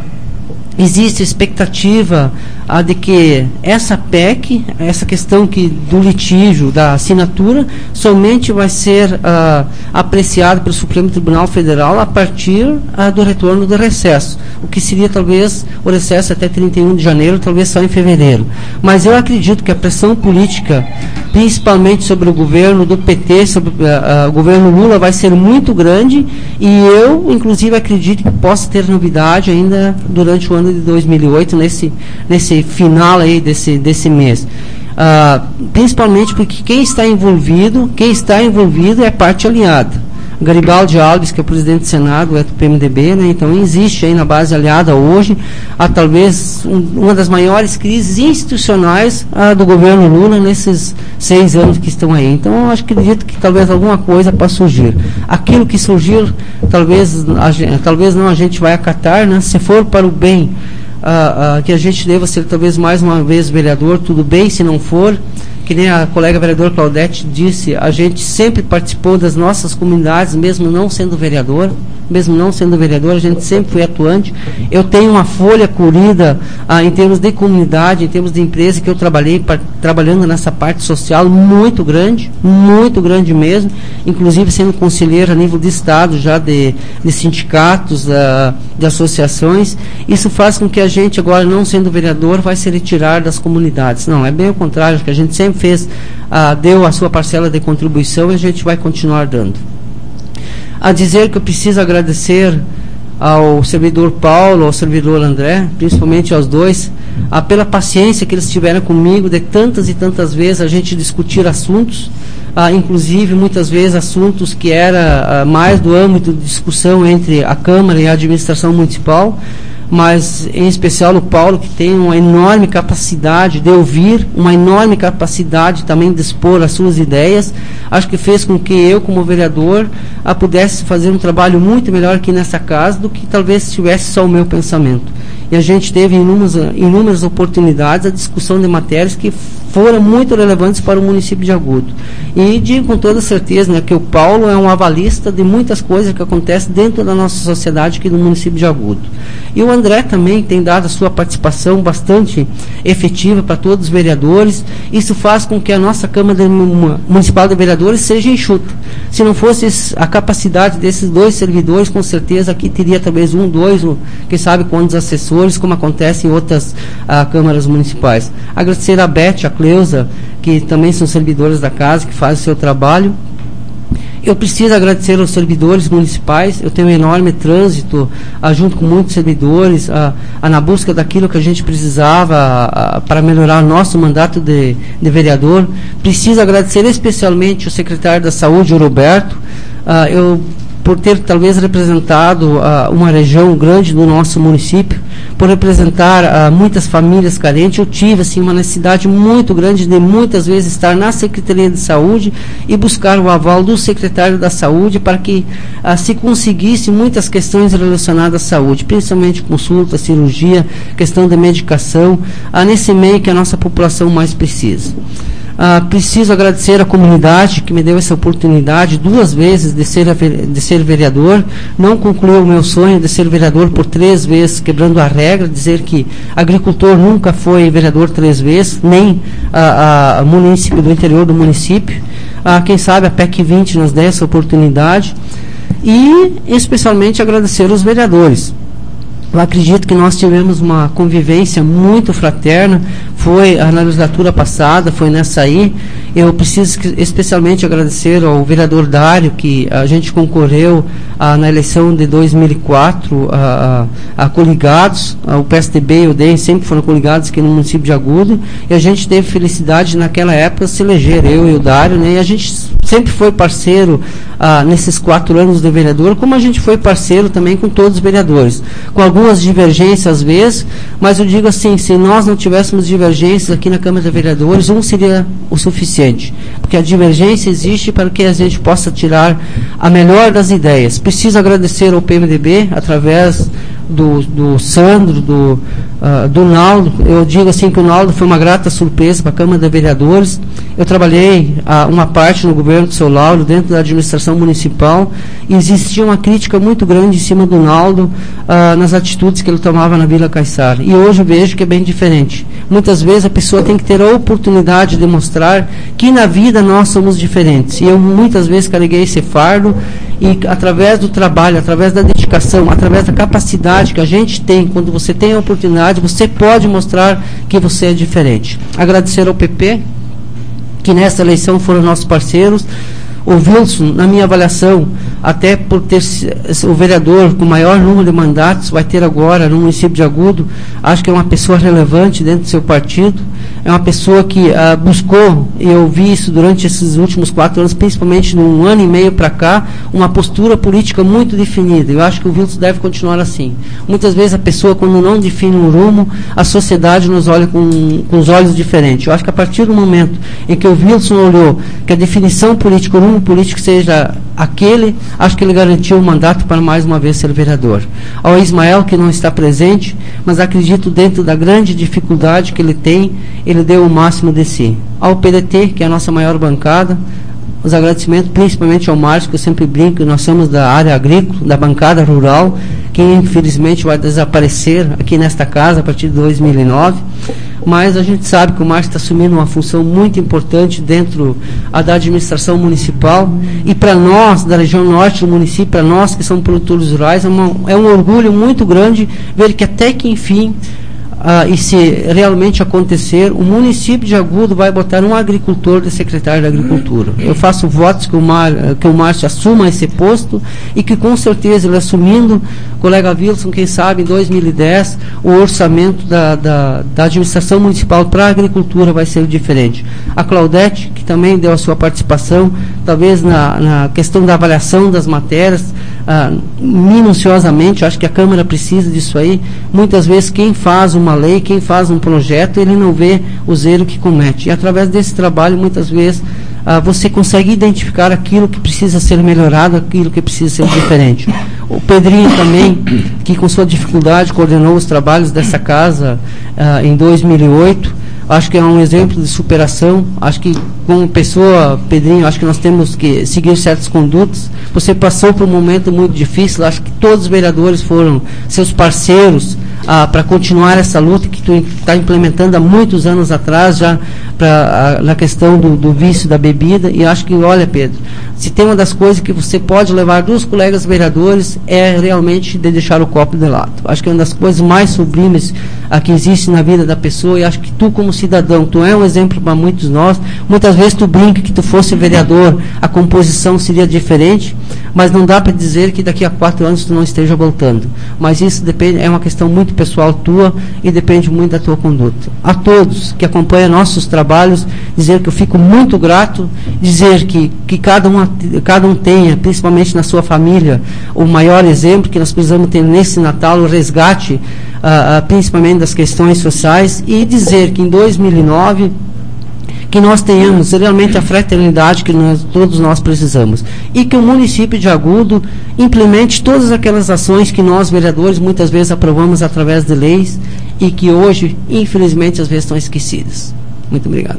existe expectativa ah, de que essa P E C, essa questão que, do litígio, da assinatura, somente vai ser ah, apreciada pelo Supremo Tribunal Federal a partir ah, do retorno do recesso, o que seria talvez o recesso até trinta e um de janeiro, talvez só em fevereiro. Mas eu acredito que a pressão política, principalmente sobre o governo do P T, sobre uh, uh, o governo Lula, vai ser muito grande, e eu, inclusive, acredito que possa ter novidade ainda durante o ano de dois mil e oito, nesse, nesse final aí desse, desse mês. Uh, principalmente porque quem está envolvido, quem está envolvido é a parte aliada. Garibaldi Alves, que é o presidente do Senado, é do P M D B, né? Então existe aí na base aliada hoje a talvez um, uma das maiores crises institucionais a, do governo Lula nesses seis anos que estão aí. Então eu acho que acredito que talvez alguma coisa possa surgir. Aquilo que surgir, talvez, a, talvez não a gente vai acatar, né? Se for para o bem, a, a, que a gente deva ser talvez mais uma vez vereador, tudo bem, se não for, que nem a colega vereadora Claudete disse, a gente sempre participou das nossas comunidades, mesmo não sendo vereador, mesmo não sendo vereador, a gente sempre foi atuante. Eu tenho uma folha corrida ah, em termos de comunidade, em termos de empresa, que eu trabalhei, par, trabalhando nessa parte social muito grande, muito grande mesmo, inclusive sendo conselheiro a nível de estado, já de, de sindicatos, ah, de associações. Isso faz com que a gente, agora não sendo vereador, vai se retirar das comunidades. Não, é bem o contrário, que a gente sempre fez, ah, deu a sua parcela de contribuição e a gente vai continuar dando. A dizer que eu preciso agradecer ao servidor Paulo, ao servidor André, principalmente aos dois, ah, pela paciência que eles tiveram comigo, de tantas e tantas vezes a gente discutir assuntos, ah, inclusive muitas vezes assuntos que era ah, mais do âmbito de discussão entre a Câmara e a administração municipal, mas em especial o Paulo, que tem uma enorme capacidade de ouvir, uma enorme capacidade também de expor as suas ideias, acho que fez com que eu, como vereador, a pudesse fazer um trabalho muito melhor aqui nessa casa do que talvez se tivesse só o meu pensamento. E a gente teve inúmeras, inúmeras oportunidades, a discussão de matérias que foram muito relevantes para o município de Agudo. E digo com toda certeza, né, que o Paulo é um avalista de muitas coisas que acontecem dentro da nossa sociedade aqui no município de Agudo. E o André também tem dado a sua participação bastante efetiva para todos os vereadores. Isso faz com que a nossa Câmara Municipal de Vereadores seja enxuta. Se não fosse a capacidade desses dois servidores, com certeza aqui teria talvez um, dois, ou, quem sabe quantos assessores, como acontece em outras ah, câmaras municipais. Agradecer a Beth, a Cleusa, que também são servidores da casa, que fazem o seu trabalho. Eu preciso agradecer aos servidores municipais. Eu tenho um enorme trânsito, ah, junto com muitos servidores, ah, ah, na busca daquilo que a gente precisava ah, ah, para melhorar o nosso mandato de, de vereador. Preciso agradecer especialmente o secretário da Saúde, o Roberto, ah, eu, por ter talvez representado ah, uma região grande do nosso município, por representar ah, muitas famílias carentes. Eu tive assim, uma necessidade muito grande de muitas vezes estar na Secretaria de Saúde e buscar o aval do secretário da Saúde para que ah, se conseguisse muitas questões relacionadas à saúde, principalmente consulta, cirurgia, questão de medicação, ah, nesse meio que a nossa população mais precisa. Ah, preciso agradecer à comunidade que me deu essa oportunidade duas vezes de ser, de ser vereador. Não concluiu o meu sonho de ser vereador por três vezes, quebrando a regra, dizer que agricultor nunca foi vereador três vezes, nem a, a município do interior do município. Ah, quem sabe a P E C vinte nos dê essa oportunidade. E especialmente agradecer aos vereadores. Eu acredito que nós tivemos uma convivência muito fraterna, foi na legislatura passada, foi nessa aí. Eu preciso especialmente agradecer ao vereador Dário, que a gente concorreu ah, na eleição de dois mil e quatro, a, a, a coligados, a, o P S D B e o D E M sempre foram coligados aqui no município de Agudo, e a gente teve felicidade naquela época de se eleger, eu e o Dário, né, e a gente sempre foi parceiro ah, nesses quatro anos de vereador, como a gente foi parceiro também com todos os vereadores, com algumas divergências às vezes, mas eu digo assim, se nós não tivéssemos divergências aqui na Câmara de Vereadores, um seria o suficiente, porque a divergência existe para que a gente possa tirar a melhor das ideias. Preciso agradecer ao P M D B, através do, do Sandro, do, uh, do Naldo. Eu digo assim que o Naldo foi uma grata surpresa para a Câmara de Vereadores. Eu trabalhei uh, uma parte no governo do seu Lauro, dentro da administração municipal, e existia uma crítica muito grande em cima do Naldo uh, nas atitudes que ele tomava na Vila Caiçara. E hoje eu vejo que é bem diferente. Muitas vezes a pessoa tem que ter a oportunidade de mostrar que na vida nós somos diferentes. E eu muitas vezes carreguei esse fardo, e através do trabalho, através da dedicação, através da capacidade que a gente tem, quando você tem a oportunidade, você pode mostrar que você é diferente. Agradecer ao P P, que nessa eleição foram nossos parceiros. O Wilson, na minha avaliação, até por ter o vereador com maior número de mandatos, vai ter agora no município de Agudo, acho que é uma pessoa relevante dentro do seu partido, é uma pessoa que ah, buscou, e eu vi isso durante esses últimos quatro anos, principalmente num ano e meio para cá, uma postura política muito definida. Eu acho que o Wilson deve continuar assim. Muitas vezes a pessoa, quando não define um rumo, a sociedade nos olha com, com os olhos diferentes. Eu acho que a partir do momento em que o Wilson olhou que a definição política, o rumo político seja aquele, acho que ele garantiu o mandato para mais uma vez ser vereador. Ao Ismael, que não está presente, mas acredito dentro da grande dificuldade que ele tem, ele deu o máximo de si. Ao P D T, que é a nossa maior bancada, os agradecimentos principalmente ao Márcio, que eu sempre brinco, nós somos da área agrícola, da bancada rural, que infelizmente vai desaparecer aqui nesta casa a partir de dois mil e nove, mas a gente sabe que o Márcio está assumindo uma função muito importante dentro a da administração municipal, e para nós, da região norte do município, para nós que somos produtores rurais, é, uma, é um orgulho muito grande ver que até que enfim ah, e se realmente acontecer, o município de Agudo vai botar um agricultor de secretário de Agricultura. Eu faço votos que o, Mar, que o Márcio assuma esse posto e que com certeza ele assumindo, colega Wilson, quem sabe em dois mil e dez o orçamento da, da, da administração municipal para a agricultura vai ser diferente. A Claudete, que também deu a sua participação, talvez na, na questão da avaliação das matérias, ah, minuciosamente, acho que a Câmara precisa disso aí. Muitas vezes quem faz uma lei, quem faz um projeto, ele não vê os erros que comete. E através desse trabalho, muitas vezes, ah, você consegue identificar aquilo que precisa ser melhorado, aquilo que precisa ser diferente. O Pedrinho também, que com sua dificuldade coordenou os trabalhos dessa casa ah, em dois mil e oito, acho que é um exemplo de superação. Acho que como pessoa, Pedrinho, acho que nós temos que seguir certas condutas. Você passou por um momento muito difícil, acho que todos os vereadores foram seus parceiros ah, para continuar essa luta que tu está implementando há muitos anos atrás, já pra, ah, na questão do, do vício da bebida. E acho que, olha, Pedro, se tem uma das coisas que você pode levar dos colegas vereadores é realmente de deixar o copo de lado. Acho que é uma das coisas mais sublimes ah, que existe na vida da pessoa, e acho que tu, como cidadão, tu é um exemplo para muitos nós. Muitas vezes tu brinca que tu fosse vereador, a composição seria diferente, mas não dá para dizer que daqui a quatro anos tu não esteja voltando. Mas isso depende, é uma questão muito pessoal tua e depende muito da tua conduta. A todos que acompanham nossos trabalhos, dizer que eu fico muito grato, dizer que, que cada, um, cada um tenha, principalmente na sua família, o maior exemplo que nós precisamos ter nesse Natal, o resgate, ah, ah, principalmente das questões sociais, e dizer que em dois mil e nove que nós tenhamos realmente a fraternidade que nós, todos nós precisamos, e que o município de Agudo implemente todas aquelas ações que nós, vereadores, muitas vezes aprovamos através de leis e que hoje, infelizmente, às vezes estão esquecidas. Muito obrigado.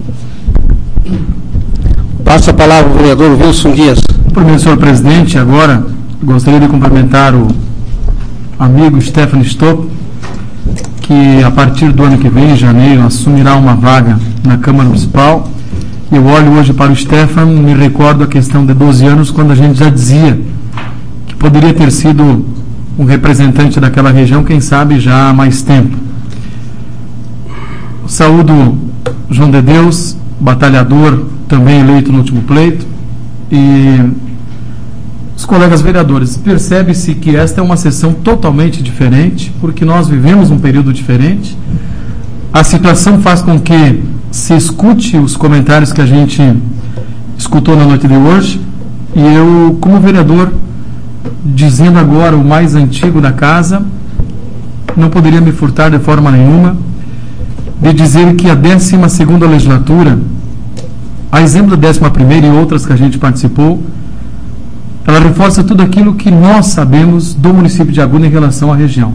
Passo a palavra ao vereador Wilson Dias. Primeiro, senhor presidente, agora gostaria de cumprimentar o amigo Stefan Stopp, que a partir do ano que vem, em janeiro, assumirá uma vaga na Câmara Municipal. Eu olho hoje para o Stefan, me recordo a questão de doze anos, quando a gente já dizia que poderia ter sido um representante daquela região, quem sabe já há mais tempo. Saúdo João de Deus, batalhador, também eleito no último pleito, e os colegas vereadores. Percebe-se que esta é uma sessão totalmente diferente, porque nós vivemos um período diferente. A situação faz com que se escute os comentários que a gente escutou na noite de hoje, e eu, como vereador, dizendo agora o mais antigo da casa, não poderia me furtar de forma nenhuma de dizer que a décima segunda legislatura, a exemplo da décima primeira e outras que a gente participou, ela reforça tudo aquilo que nós sabemos do município de Agudo em relação à região.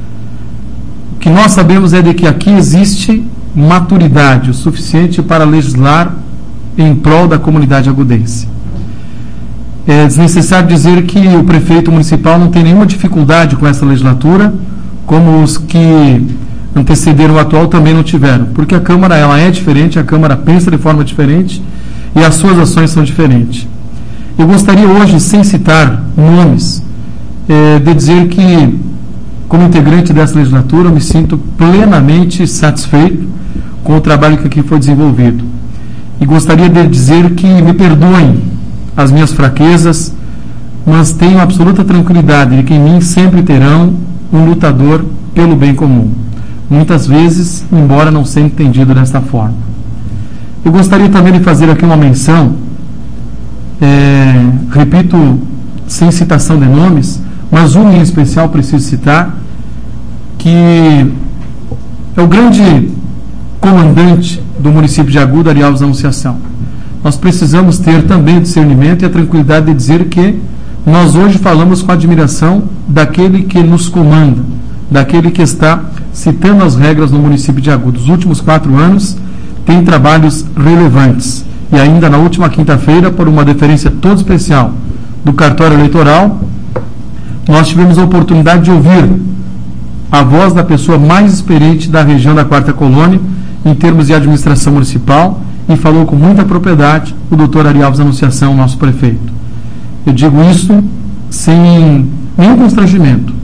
O que nós sabemos é de que aqui existe maturidade o suficiente para legislar em prol da comunidade agudense. É desnecessário dizer que o prefeito municipal não tem nenhuma dificuldade com essa legislatura, como os que antecederam o atual também não tiveram, porque a Câmara ela é diferente, a Câmara pensa de forma diferente e as suas ações são diferentes. Eu gostaria hoje, sem citar nomes, eh, de dizer que, como integrante dessa legislatura, eu me sinto plenamente satisfeito com o trabalho que aqui foi desenvolvido. E gostaria de dizer que me perdoem as minhas fraquezas, mas tenho absoluta tranquilidade de que em mim sempre terão um lutador pelo bem comum. Muitas vezes, embora não seja entendido desta forma. Eu gostaria também de fazer aqui uma menção, é, repito, sem citação de nomes, mas um em especial preciso citar, que é o grande comandante do município de Agudo, Ari Alves Anunciação. Nós precisamos ter também o discernimento e a tranquilidade de dizer que nós hoje falamos com admiração daquele que nos comanda, daquele que está citando as regras no município de Agudo. Os últimos quatro anos tem trabalhos relevantes. E ainda na última quinta-feira, por uma deferência toda especial do cartório eleitoral, nós tivemos a oportunidade de ouvir a voz da pessoa mais experiente da região da Quarta Colônia, em termos de administração municipal, e falou com muita propriedade o doutor Ari Alves Anunciação, nosso prefeito. Eu digo isso sem nenhum constrangimento,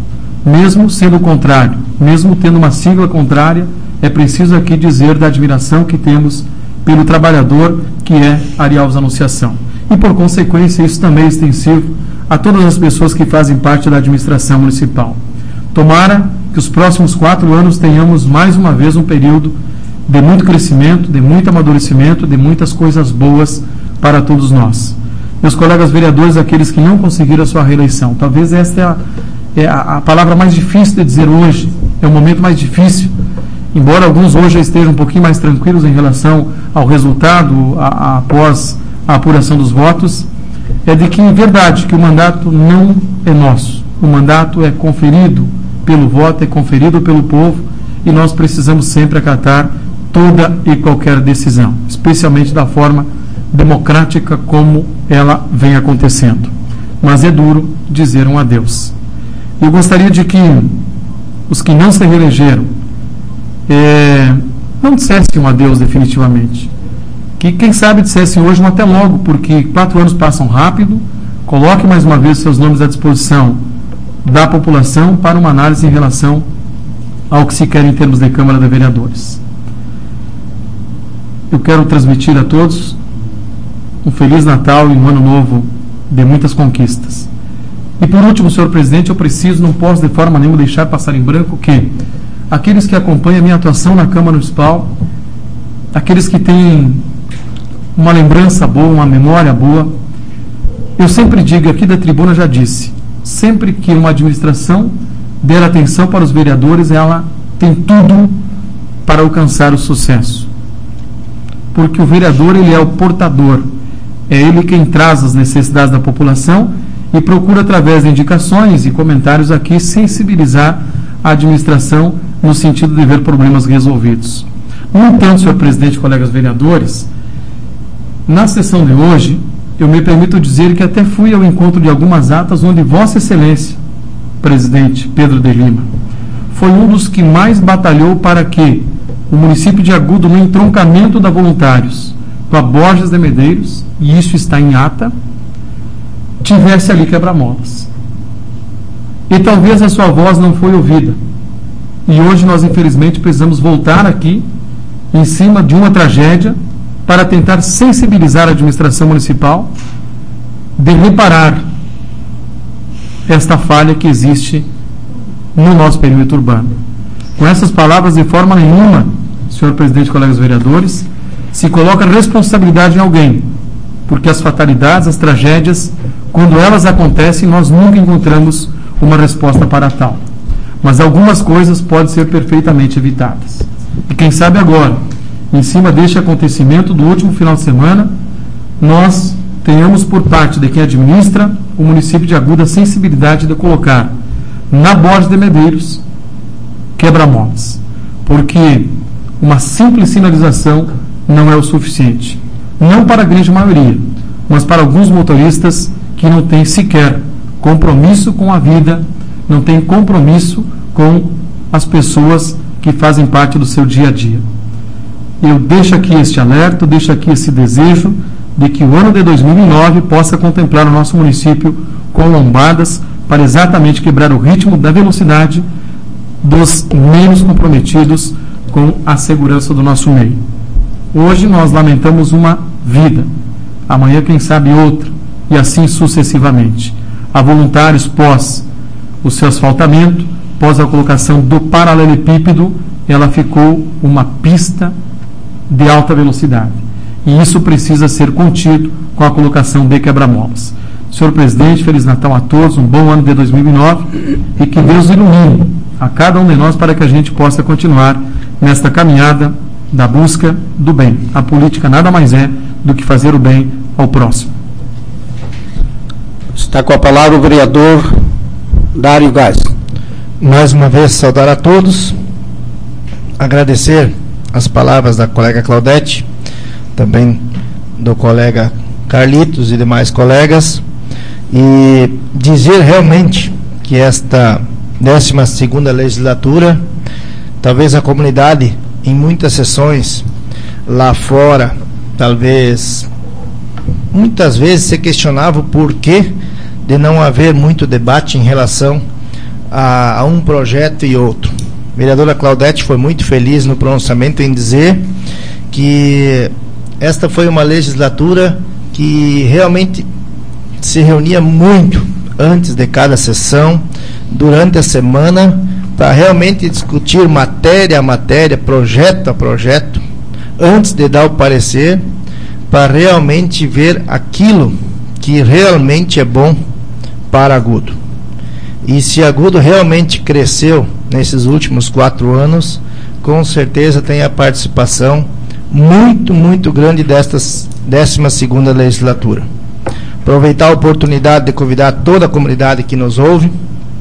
mesmo sendo o contrário, mesmo tendo uma sigla contrária, é preciso aqui dizer da admiração que temos pelo trabalhador que é Arialves Anunciação. E, por consequência, isso também é extensivo a todas as pessoas que fazem parte da administração municipal. Tomara que os próximos quatro anos tenhamos mais uma vez um período de muito crescimento, de muito amadurecimento, de muitas coisas boas para todos nós. Meus colegas vereadores, aqueles que não conseguiram a sua reeleição, talvez esta é a, é a, a palavra mais difícil de dizer hoje, é o momento mais difícil, embora alguns hoje já estejam um pouquinho mais tranquilos em relação ao resultado a, a, após a apuração dos votos, é de que, em verdade, que o mandato não é nosso. O mandato é conferido pelo voto, é conferido pelo povo, e nós precisamos sempre acatar toda e qualquer decisão, especialmente da forma democrática como ela vem acontecendo. Mas é duro dizer um adeus. Eu gostaria de que os que não se reelegeram é, não dissessem um adeus definitivamente. Que, quem sabe, dissessem hoje um até logo, porque quatro anos passam rápido. Coloque mais uma vez seus nomes à disposição da população para uma análise em relação ao que se quer em termos de Câmara de Vereadores. Eu quero transmitir a todos um Feliz Natal e um Ano Novo de muitas conquistas. E por último, senhor presidente, eu preciso, não posso de forma nenhuma deixar passar em branco que aqueles que acompanham a minha atuação na Câmara Municipal, aqueles que têm uma lembrança boa, uma memória boa, eu sempre digo, aqui da tribuna já disse, sempre que uma administração der atenção para os vereadores, ela tem tudo para alcançar o sucesso. Porque o vereador, ele é o portador, é ele quem traz as necessidades da população e procura, através de indicações e comentários aqui, sensibilizar a administração no sentido de ver problemas resolvidos. No entanto, senhor presidente e colegas vereadores, na sessão de hoje, eu me permito dizer que até fui ao encontro de algumas atas onde Vossa Excelência, presidente Pedro de Lima, foi um dos que mais batalhou para que o município de Agudo, no entroncamento da Voluntários com a Borges de Medeiros, e isso está em ata, tivesse ali quebra-molas. E talvez a sua voz não foi ouvida. E hoje nós, infelizmente, precisamos voltar aqui, em cima de uma tragédia, para tentar sensibilizar a administração municipal de reparar esta falha que existe no nosso perímetro urbano. Com essas palavras, de forma nenhuma, senhor presidente e colegas vereadores, se coloca responsabilidade em alguém, porque as fatalidades, as tragédias, quando elas acontecem, nós nunca encontramos uma resposta para tal. Mas algumas coisas podem ser perfeitamente evitadas. E quem sabe agora, em cima deste acontecimento do último final de semana, nós tenhamos por parte de quem administra o município de Agudo a sensibilidade de colocar na Borges de Medeiros quebra-molas, porque uma simples sinalização não é o suficiente, não para a grande maioria, mas para alguns motoristas que não têm sequer compromisso com a vida, não têm compromisso com as pessoas que fazem parte do seu dia a dia. Eu deixo aqui este alerta, deixo aqui esse desejo de que o ano de dois mil e nove possa contemplar o nosso município com lombadas para exatamente quebrar o ritmo da velocidade dos menos comprometidos com a segurança do nosso meio. Hoje nós lamentamos uma vida, amanhã quem sabe outra, e assim sucessivamente. A voluntários pós o seu asfaltamento, pós a colocação do paralelepípedo, ela ficou uma pista de alta velocidade. E isso precisa ser contido com a colocação de quebra-molas. Senhor presidente, Feliz Natal a todos, um bom ano de dois mil e nove e que Deus ilumine a cada um de nós para que a gente possa continuar nesta caminhada da busca do bem. A política nada mais é do que fazer o bem ao próximo. Está com a palavra o vereador Dário Gás. Mais uma vez saudar a todos, agradecer as palavras da colega Claudete, também do colega Carlitos e demais colegas, e dizer realmente que esta décima segunda legislatura, talvez a comunidade em muitas sessões lá fora, talvez muitas vezes se questionava o porquê de não haver muito debate em relação a, a um projeto e outro. A vereadora Claudete foi muito feliz no pronunciamento em dizer que esta foi uma legislatura que realmente se reunia muito antes de cada sessão, durante a semana, para realmente discutir matéria a matéria, projeto a projeto, antes de dar o parecer, para realmente ver aquilo que realmente é bom para Agudo. E se Agudo realmente cresceu nesses últimos quatro anos, com certeza tem a participação muito, muito grande desta décima segunda legislatura. Aproveitar a oportunidade de convidar toda a comunidade que nos ouve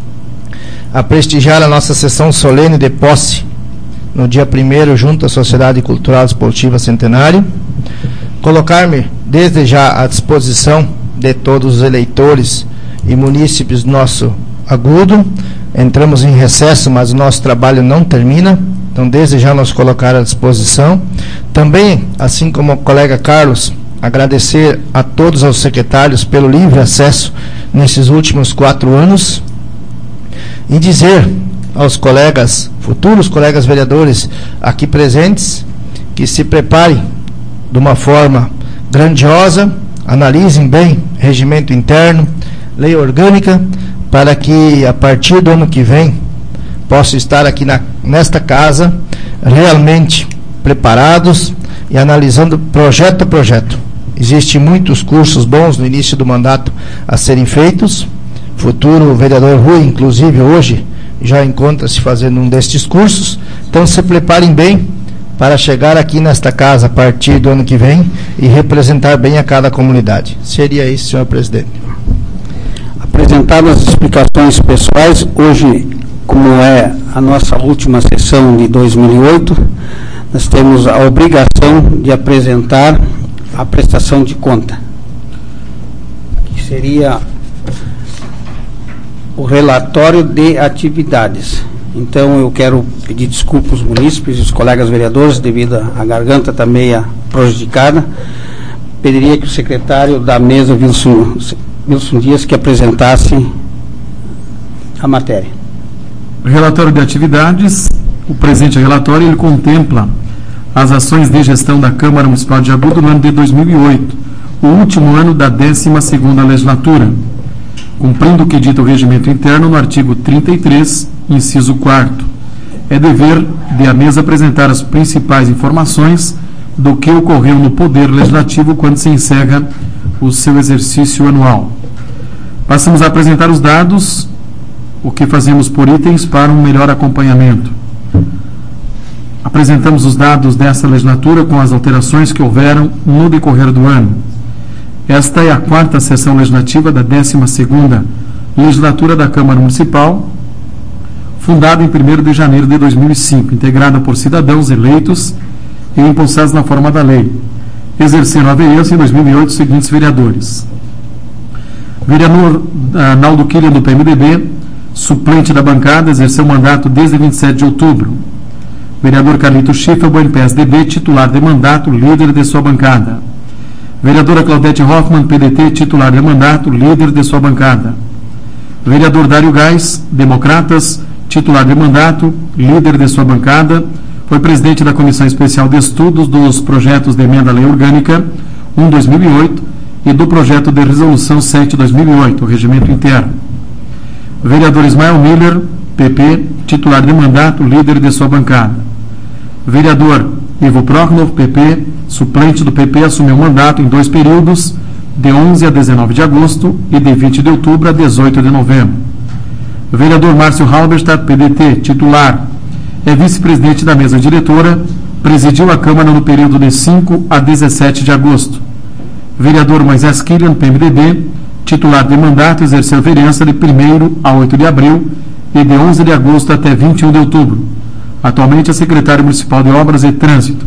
a prestigiar a nossa sessão solene de posse no dia primeiro junto à Sociedade Cultural Esportiva Centenário, colocar-me desde já à disposição de todos os eleitores e munícipes do nosso Agudo. Entramos em recesso, mas o nosso trabalho não termina, então desde já nos colocar à disposição. Também, assim como o colega Carlos, agradecer a todos os secretários pelo livre acesso nesses últimos quatro anos e dizer aos colegas, futuros colegas vereadores aqui presentes, que se preparem de uma forma grandiosa, analisem bem regimento interno, lei orgânica, para que a partir do ano que vem possa estar aqui na, nesta casa realmente preparados e analisando projeto a projeto. Existem muitos cursos bons no início do mandato a serem feitos. Futuro vereador Rui, inclusive, hoje já encontra-se fazendo um destes cursos. Então, se preparem bem para chegar aqui nesta casa a partir do ano que vem e representar bem a cada comunidade. Seria isso, senhor presidente. Apresentadas as explicações pessoais, hoje, como é a nossa última sessão de dois mil e oito, nós temos a obrigação de apresentar a prestação de conta, que seria o relatório de atividades. Então, eu quero pedir desculpas aos munícipes e os colegas vereadores, devido à garganta estar meia prejudicada. Pediria que o secretário da mesa, Wilson, Wilson Dias, que apresentasse a matéria. Relatório de atividades. O presente relatório ele contempla as ações de gestão da Câmara Municipal de Agudo no ano de dois mil e oito, o último ano da décima segunda legislatura, cumprindo o que dita o regimento interno no artigo trinta e três, inciso quarto. É dever de a mesa apresentar as principais informações do que ocorreu no Poder Legislativo quando se encerra o seu exercício anual. Passamos a apresentar os dados, o que fazemos por itens para um melhor acompanhamento. Apresentamos os dados desta legislatura com as alterações que houveram no decorrer do ano. Esta é a quarta sessão legislativa da décima segunda legislatura da Câmara Municipal, fundada em primeiro de janeiro de dois mil e cinco, integrada por cidadãos eleitos e impulsados na forma da lei. Exerceram a vereança em dois mil e oito os seguintes vereadores: vereador uh, Naldo Killian, do P M D B, suplente da bancada, exerceu mandato desde vinte e sete de outubro. Vereador Carlito Schiffelbein, P S D B, titular de mandato, líder de sua bancada. Vereadora Claudete Hoffmann, P D T, titular de mandato, líder de sua bancada. Vereador Dário Gás, Democratas, titular de mandato, líder de sua bancada. Foi presidente da Comissão Especial de Estudos dos Projetos de Emenda à Lei Orgânica um barra dois mil e oito e do Projeto de Resolução sete barra dois mil e oito, o Regimento Interno. Vereador Ismael Miller, P P, titular de mandato, líder de sua bancada. Vereador Ivo Prokhnov, P P, suplente do P P, assumiu o mandato em dois períodos, de onze a dezenove de agosto e de vinte de outubro a dezoito de novembro. Vereador Márcio Halberstadt, P D T, titular, é vice-presidente da mesa diretora, presidiu a Câmara no período de cinco a dezessete de agosto. Vereador Moisés Killian, P M D B, titular de mandato, exerceu vereança de primeiro a oito de abril e de onze de agosto até vinte e um de outubro. Atualmente é secretário municipal de Obras e Trânsito.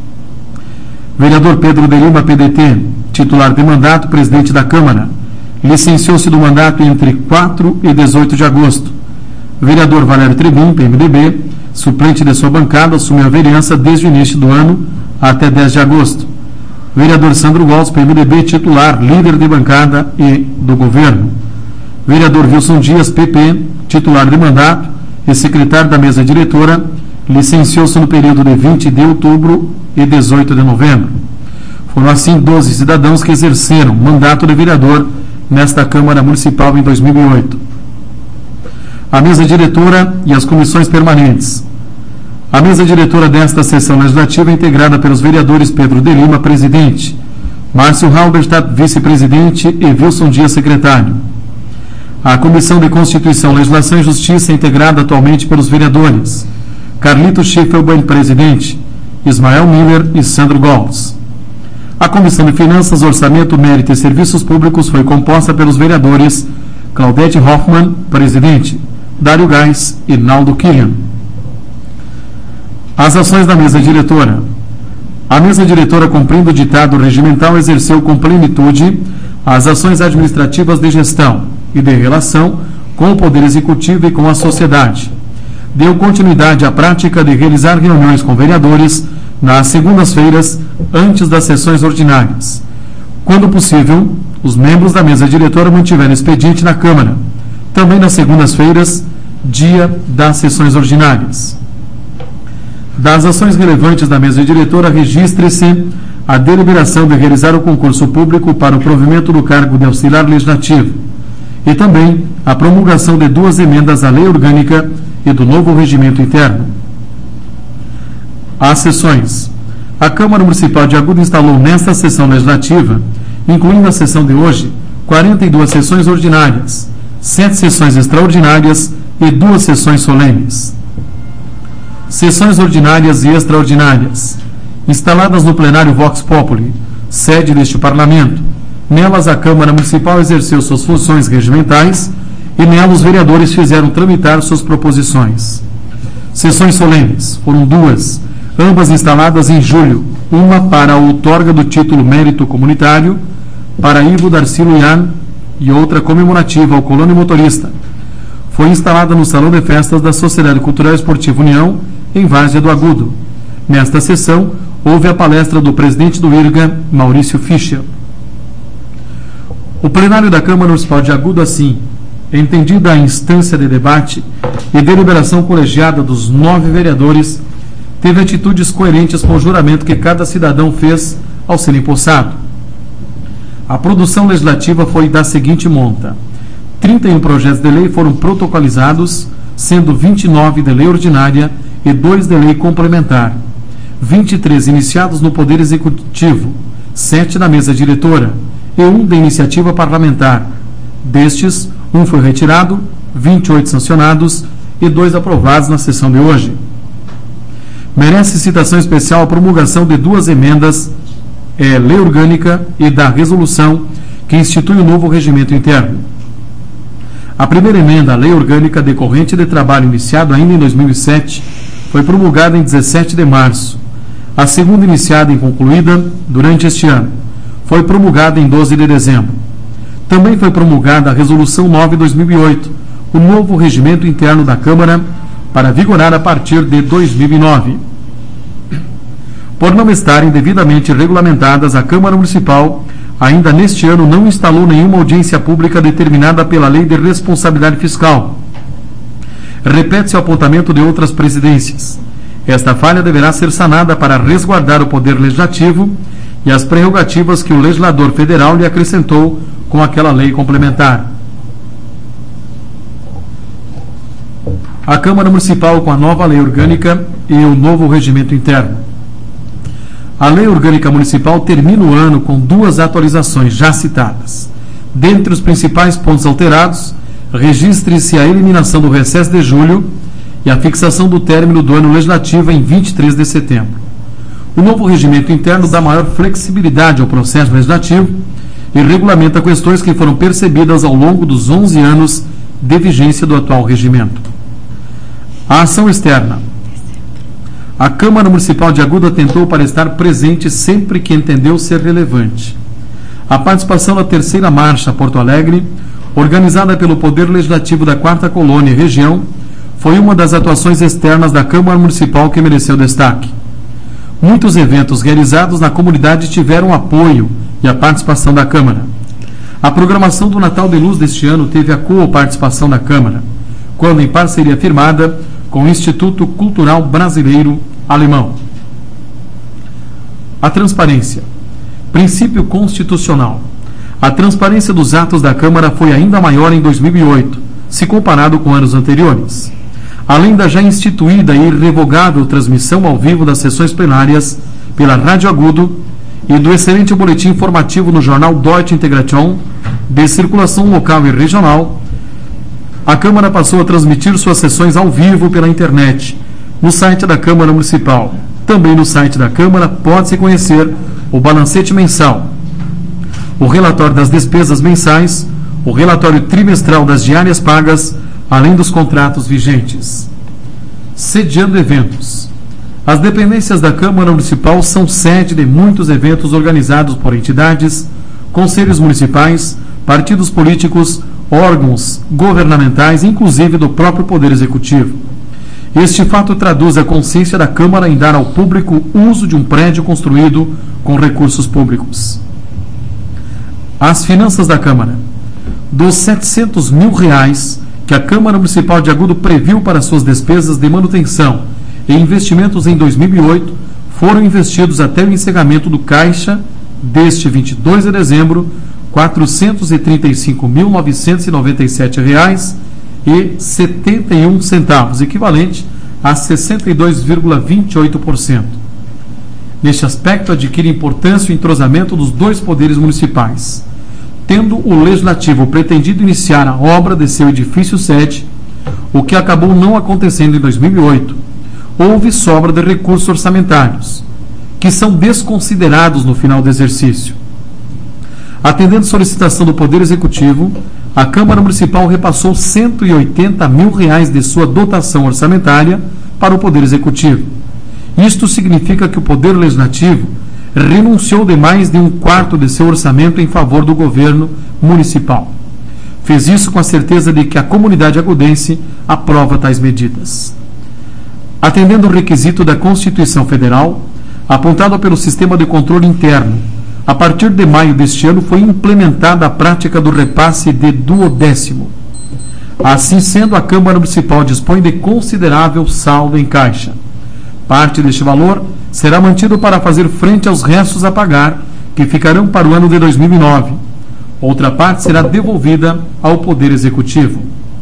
Vereador Pedro de Lima, P D T, titular de mandato, presidente da Câmara, licenciou-se do mandato entre quatro e dezoito de agosto. Vereador Valério Trebin, P M D B, suplente de sua bancada, assumiu a vereança desde o início do ano até dez de agosto. Vereador Sandro Waltz, P M D B, titular, líder de bancada e do governo. Vereador Wilson Dias, P P, titular de mandato e secretário da mesa diretora, licenciou-se no período de vinte de outubro e dezoito de novembro. Foram assim doze cidadãos que exerceram mandato de vereador nesta Câmara Municipal em dois mil e oito. A mesa diretora e as comissões permanentes. A mesa diretora desta sessão legislativa é integrada pelos vereadores Pedro de Lima, presidente, Márcio Halberstadt, vice-presidente, e Wilson Dias, secretário. A Comissão de Constituição, Legislação e Justiça é integrada atualmente pelos vereadores Carlito Schiffelbein, presidente, Ismael Miller e Sandro Goltz. A Comissão de Finanças, Orçamento, Mérito e Serviços Públicos foi composta pelos vereadores Claudete Hoffmann, presidente, Dário Gás e Naldo Killian. As ações da mesa diretora. A mesa diretora, cumprindo o ditado regimental, exerceu com plenitude as ações administrativas de gestão e de relação com o Poder Executivo e com a sociedade. Deu continuidade à prática de realizar reuniões com vereadores nas segundas-feiras, antes das sessões ordinárias. Quando possível, os membros da mesa diretora mantiveram expediente na Câmara, também nas segundas-feiras, dia das sessões ordinárias. Das ações relevantes da mesa diretora, registre-se a deliberação de realizar o concurso público para o provimento do cargo de auxiliar legislativo e também a promulgação de duas emendas à lei orgânica e do novo regimento interno. As sessões. A Câmara Municipal de Agudo instalou nesta sessão legislativa, incluindo a sessão de hoje, quarenta e duas sessões ordinárias, sete sessões extraordinárias e duas sessões solenes. Sessões ordinárias e extraordinárias. Instaladas no plenário Vox Populi, sede deste Parlamento, nelas a Câmara Municipal exerceu suas funções regimentais e nela os vereadores fizeram tramitar suas proposições. Sessões solenes. Foram duas, ambas instaladas em julho, uma para a outorga do título Mérito Comunitário para Ivo Darcy Luian e outra comemorativa ao Colônia Motorista. Foi instalada no Salão de Festas da Sociedade Cultural e Esportiva União, em Várzea do Agudo. Nesta sessão, houve a palestra do presidente do I R G A, Maurício Fischer. O plenário da Câmara Municipal de Agudo, assim, entendida a instância de debate e deliberação colegiada dos nove vereadores, teve atitudes coerentes com o juramento que cada cidadão fez ao ser empossado. A produção legislativa foi da seguinte monta: trinta e um projetos de lei foram protocolizados, sendo vinte e nove de lei ordinária e dois de lei complementar, vinte e três iniciados no Poder Executivo, sete na mesa diretora e um de iniciativa parlamentar. Destes, um foi retirado, vinte e oito sancionados e dois aprovados na sessão de hoje. Merece citação especial a promulgação de duas emendas é, lei orgânica e da resolução que institui o novo regimento interno. A primeira emenda à lei orgânica decorrente de trabalho iniciado ainda em dois mil e sete foi promulgada em dezessete de março. A segunda, iniciada e concluída durante este ano, foi promulgada em doze de dezembro. Também foi promulgada a Resolução nove de dois mil e oito, o novo regimento interno da Câmara, para vigorar a partir de dois mil e nove. Por não estarem devidamente regulamentadas, a Câmara Municipal ainda neste ano não instalou nenhuma audiência pública determinada pela Lei de Responsabilidade Fiscal. Repete-se o apontamento de outras presidências. Esta falha deverá ser sanada para resguardar o poder legislativo e as prerrogativas que o legislador federal lhe acrescentou com aquela lei complementar. A Câmara Municipal com a nova lei orgânica e o novo regimento interno. A Lei Orgânica Municipal termina o ano com duas atualizações já citadas. Dentre os principais pontos alterados, registre-se a eliminação do recesso de julho e a fixação do término do ano legislativo em vinte e três de setembro. O novo regimento interno dá maior flexibilidade ao processo legislativo e regulamenta questões que foram percebidas ao longo dos onze anos de vigência do atual regimento. A ação externa. A Câmara Municipal de Agudo tentou para estar presente sempre que entendeu ser relevante. A participação na terceira marcha Porto Alegre, organizada pelo Poder Legislativo da quarta Colônia e Região, foi uma das atuações externas da Câmara Municipal que mereceu destaque. Muitos eventos realizados na comunidade tiveram apoio e a participação da Câmara. A programação do Natal de Luz deste ano teve a co-participação da Câmara, quando em parceria firmada com o Instituto Cultural Brasileiro Alemão. A transparência. Princípio constitucional. A transparência dos atos da Câmara foi ainda maior em dois mil e oito, se comparado com anos anteriores. Além da já instituída e irrevogável transmissão ao vivo das sessões plenárias pela Rádio Agudo e do excelente boletim informativo no jornal Deutsche Integration, de circulação local e regional, a Câmara passou a transmitir suas sessões ao vivo pela internet, no site da Câmara Municipal. Também no site da Câmara pode-se conhecer o balancete mensal, o relatório das despesas mensais, o relatório trimestral das diárias pagas, além dos contratos vigentes. Sediando eventos. As dependências da Câmara Municipal são sede de muitos eventos organizados por entidades, conselhos municipais, partidos políticos, órgãos governamentais, inclusive do próprio Poder Executivo. Este fato traduz a consciência da Câmara em dar ao público uso de um prédio construído com recursos públicos. As finanças da Câmara. Dos setecentos mil reais que a Câmara Municipal de Agudo previu para suas despesas de manutenção e investimentos em dois mil e oito, foram investidos até o encerramento do caixa deste vinte e dois de dezembro quatrocentos e trinta e cinco mil novecentos e noventa e sete reais e setenta e um centavos, equivalente a sessenta e dois vírgula vinte e oito por cento. Neste aspecto, adquire importância o entrosamento dos dois poderes municipais. Tendo o Legislativo pretendido iniciar a obra de seu edifício sede, o que acabou não acontecendo em dois mil e oito, houve sobra de recursos orçamentários, que são desconsiderados no final do exercício. Atendendo solicitação do Poder Executivo, a Câmara Municipal repassou cento e oitenta mil reais de sua dotação orçamentária para o Poder Executivo. Isto significa que o Poder Legislativo renunciou de mais de um quarto de seu orçamento em favor do governo municipal. Fez isso com a certeza de que a comunidade agudense aprova tais medidas. Atendendo o requisito da Constituição Federal, apontado pelo Sistema de Controle Interno, a partir de maio deste ano foi implementada a prática do repasse de duodécimo. Assim sendo, a Câmara Municipal dispõe de considerável saldo em caixa. Parte deste valor será mantido para fazer frente aos restos a pagar, que ficarão para o ano de dois mil e nove. Outra parte será devolvida ao Poder Executivo.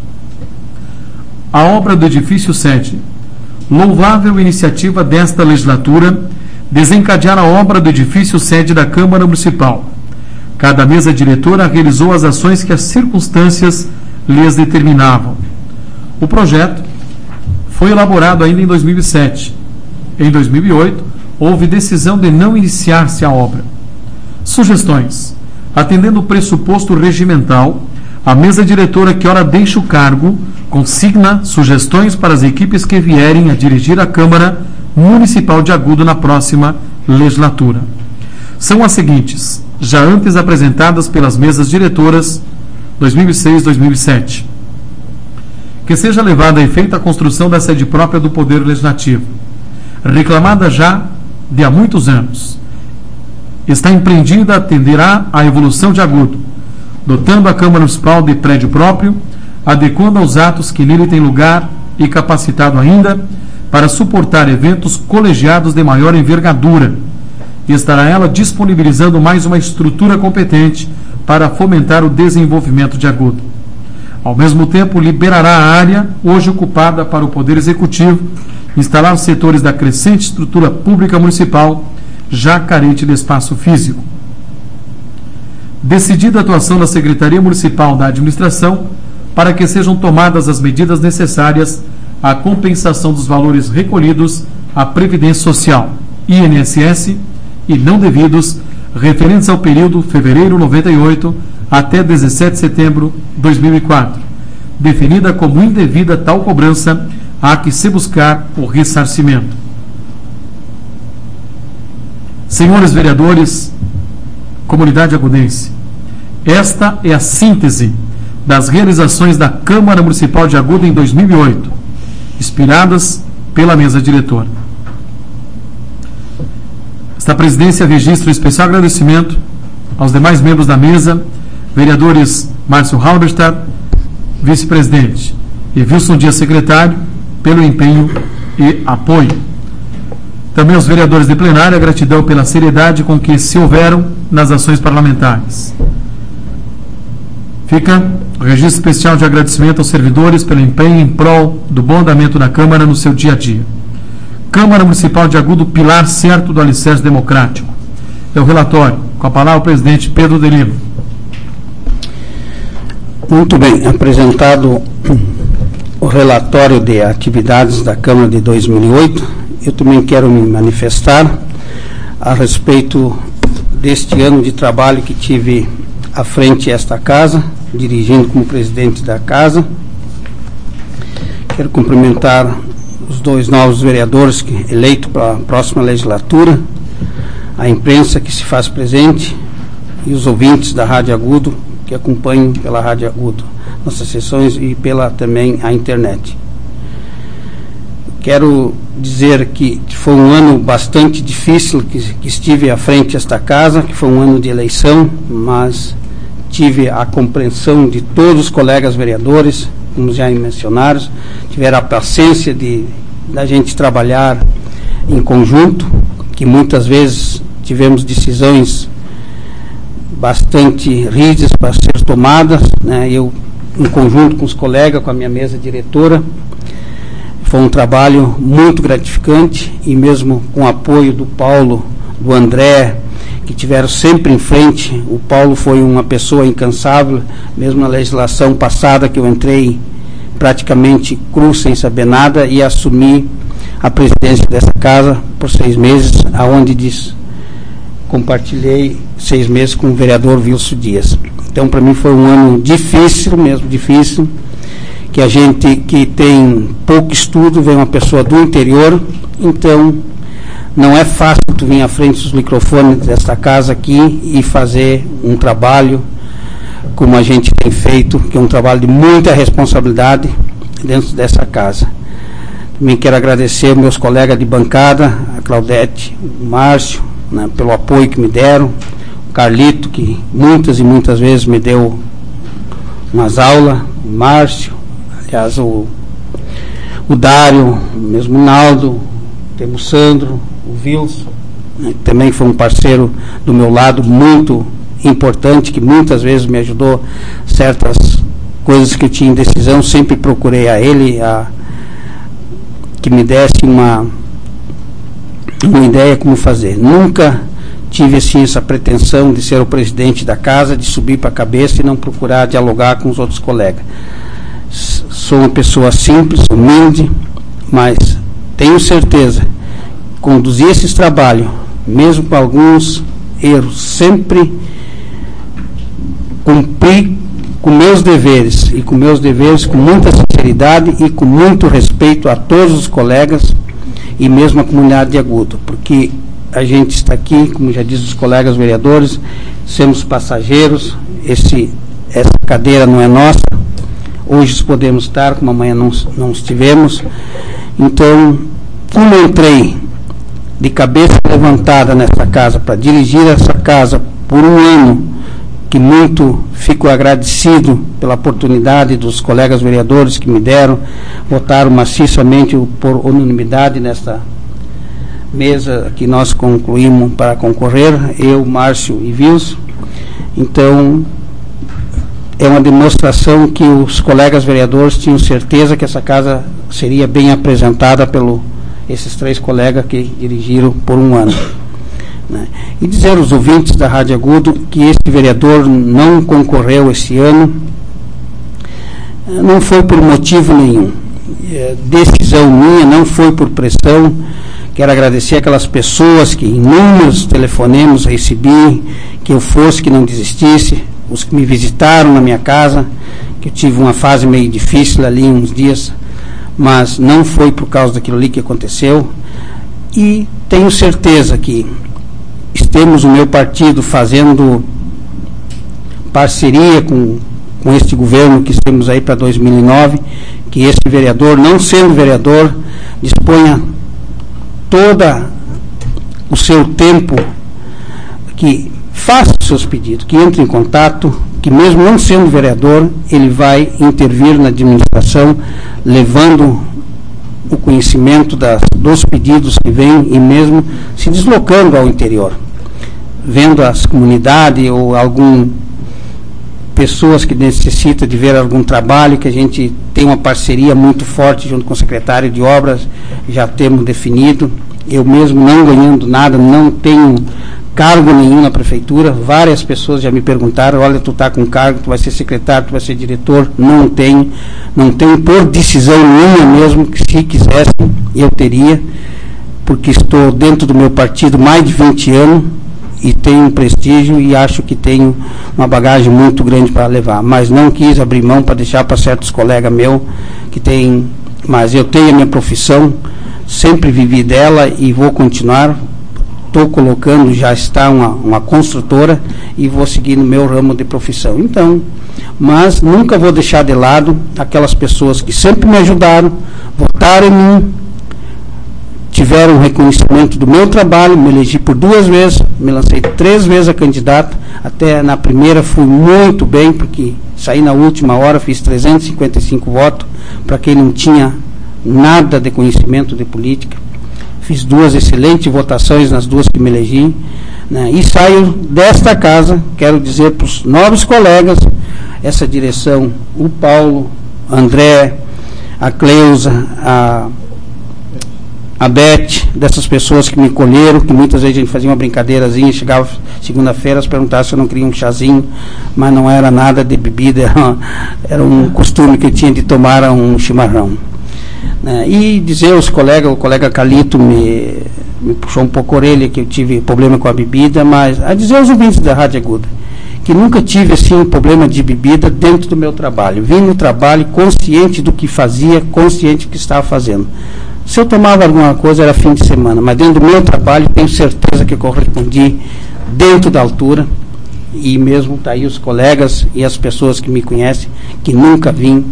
A obra do edifício sede. Louvável iniciativa desta legislatura desencadear a obra do edifício sede da Câmara Municipal. Cada mesa diretora realizou as ações que as circunstâncias lhes determinavam. O projeto foi elaborado ainda em dois mil e sete. Em dois mil e oito, houve decisão de não iniciar-se a obra. Sugestões. Atendendo o pressuposto regimental, a mesa diretora que ora deixa o cargo consigna sugestões para as equipes que vierem a dirigir a Câmara Municipal de Agudo na próxima legislatura. São as seguintes, já antes apresentadas pelas mesas diretoras dois mil e seis a dois mil e sete. Que seja levada a efeito a construção da sede própria do Poder Legislativo, reclamada já de há muitos anos. Está empreendida, atenderá à evolução de Agudo, dotando a Câmara Municipal de prédio próprio, adequando aos atos que nele tem lugar e capacitado ainda para suportar eventos colegiados de maior envergadura, e estará ela disponibilizando mais uma estrutura competente para fomentar o desenvolvimento de Agudo. Ao mesmo tempo, liberará a área hoje ocupada para o Poder Executivo instalar os setores da crescente estrutura pública municipal, já carente de espaço físico. Decidida a atuação da Secretaria Municipal da Administração para que sejam tomadas as medidas necessárias à compensação dos valores recolhidos à Previdência Social, I N S S, e não devidos, referentes ao período fevereiro noventa e oito até dezessete de setembro de dois mil e quatro, definida como indevida tal cobrança, há que se buscar o ressarcimento. Senhores vereadores, comunidade agudense, esta é a síntese das realizações da Câmara Municipal de Agudo em dois mil e oito, inspiradas pela mesa diretora. Esta presidência registra um especial agradecimento aos demais membros da mesa, vereadores Márcio Halberstadt, vice-presidente, e Wilson Dias, secretário, pelo empenho e apoio. Também aos vereadores de plenária, gratidão pela seriedade com que se houveram nas ações parlamentares. Fica o registro especial de agradecimento aos servidores pelo empenho em prol do bom andamento da Câmara no seu dia a dia. Câmara Municipal de Agudo, pilar certo do alicerce democrático. É o relatório. Com a palavra o presidente Pedro de Lima. Muito bem, apresentado o relatório de atividades da Câmara de dois mil e oito, eu também quero me manifestar a respeito deste ano de trabalho que tive à frente desta casa, dirigindo como presidente da casa. Quero cumprimentar os dois novos vereadores que, eleitos para a próxima legislatura, a imprensa que se faz presente e os ouvintes da Rádio Agudo que acompanham pela Rádio Agudo nossas sessões e pela também a internet. Quero dizer que foi um ano bastante difícil que, que estive à frente desta casa, que foi um ano de eleição, mas tive a compreensão de todos os colegas vereadores, como já mencionaram, tiveram a paciência de da gente trabalhar em conjunto, que muitas vezes tivemos decisões bastante rígidas para ser tomadas, né? Eu, em conjunto com os colegas, com a minha mesa diretora, foi um trabalho muito gratificante, e mesmo com o apoio do Paulo, do André, que tiveram sempre em frente. O Paulo foi uma pessoa incansável, mesmo na legislação passada, que eu entrei praticamente cru, sem saber nada, e assumi a presidência dessa casa por seis meses, aonde diz, compartilhei seis meses com o vereador Wilson Dias. Então, para mim foi um ano difícil, mesmo difícil, que a gente que tem pouco estudo, vem uma pessoa do interior, então não é fácil tu vir à frente dos microfones desta casa aqui e fazer um trabalho como a gente tem feito, que é um trabalho de muita responsabilidade dentro dessa casa. Também quero agradecer meus colegas de bancada, a Claudete, o Márcio, né, pelo apoio que me deram, o Carlito, que muitas e muitas vezes me deu umas aulas, o Márcio, aliás, o, o Dário, mesmo o Naldo, temos o Sandro, o Wilson, né, que também foi um parceiro do meu lado muito importante, que muitas vezes me ajudou certas coisas que eu tinha indecisão, sempre procurei a ele a, que me desse uma uma ideia como fazer. Nunca tive assim essa pretensão de ser o presidente da casa, de subir para a cabeça e não procurar dialogar com os outros colegas. Sou uma pessoa simples, humilde, mas tenho certeza, conduzir esses trabalhos, mesmo com alguns erros, sempre cumprir com meus deveres, e com meus deveres com muita sinceridade e com muito respeito a todos os colegas e mesmo a comunidade de Agudo, porque a gente está aqui, como já diz os colegas vereadores, somos passageiros, esse, essa cadeira não é nossa, hoje podemos estar, como amanhã não, não estivemos. Então, como entrei de cabeça levantada nessa casa, para dirigir essa casa por um ano, que muito fico agradecido pela oportunidade dos colegas vereadores que me deram, votaram maciçamente por unanimidade nesta mesa que nós concluímos para concorrer, eu, Márcio e Wilson. Então, é uma demonstração que os colegas vereadores tinham certeza que essa casa seria bem apresentada pelo esses três colegas que dirigiram por um ano. Né? E dizer aos ouvintes da Rádio Agudo que esse vereador não concorreu esse ano, não foi por motivo nenhum, é, decisão minha, não foi por pressão. Quero agradecer aquelas pessoas que inúmeros telefonemas recebi, que eu fosse, que não desistisse, os que me visitaram na minha casa, que eu tive uma fase meio difícil ali uns dias, mas não foi por causa daquilo ali que aconteceu. E tenho certeza que temos o meu partido fazendo parceria com, com este governo que temos aí para dois mil e nove, que esse vereador, não sendo vereador, disponha todo o seu tempo, que faça os seus pedidos, que entre em contato que mesmo não sendo vereador, ele vai intervir na administração, levando o conhecimento das, dos pedidos que vêm e mesmo se deslocando ao interior, vendo as comunidades ou algum pessoas que necessitam de ver algum trabalho, que a gente tem uma parceria muito forte junto com o secretário de obras, já temos definido. Eu mesmo não ganhando nada, não tenho cargo nenhum na prefeitura, várias pessoas já me perguntaram, olha, tu está com cargo, tu vai ser secretário, tu vai ser diretor. Não tenho, não tenho por decisão minha mesmo, que se quisesse eu teria, porque estou dentro do meu partido mais de vinte anos e tenho um prestígio e acho que tenho uma bagagem muito grande para levar, mas não quis abrir mão para deixar para certos colegas meus que tem, mas eu tenho a minha profissão, sempre vivi dela e vou continuar. Estou colocando, já está uma, uma construtora e vou seguir no meu ramo de profissão. Então, mas nunca vou deixar de lado aquelas pessoas que sempre me ajudaram, votaram em mim, tiveram reconhecimento do meu trabalho, me elegi por duas vezes, me lancei três vezes a candidato, até na primeira fui muito bem, porque saí na última hora, fiz trezentos e cinquenta e cinco votos, para quem não tinha nada de conhecimento de política. Fiz duas excelentes votações nas duas que me elegi, né, e saio desta casa, quero dizer para os nobres colegas, essa direção, o Paulo, André, a Cleusa, a, a Beth, dessas pessoas que me colheram, que muitas vezes a gente fazia uma brincadeirazinha, chegava segunda-feira, as perguntavam se eu não queria um chazinho, mas não era nada de bebida, era, era um costume que eu tinha de tomar um chimarrão. Né, e dizer aos colegas, o colega Calito me, me puxou um pouco a orelha, que eu tive problema com a bebida, mas a dizer aos ouvintes da Rádio Aguda, que nunca tive assim um problema de bebida dentro do meu trabalho. Vim no trabalho consciente do que fazia, consciente do que estava fazendo. Se eu tomava alguma coisa era fim de semana, mas dentro do meu trabalho tenho certeza que eu correspondi dentro da altura, e mesmo tá aí os colegas e as pessoas que me conhecem, que nunca vim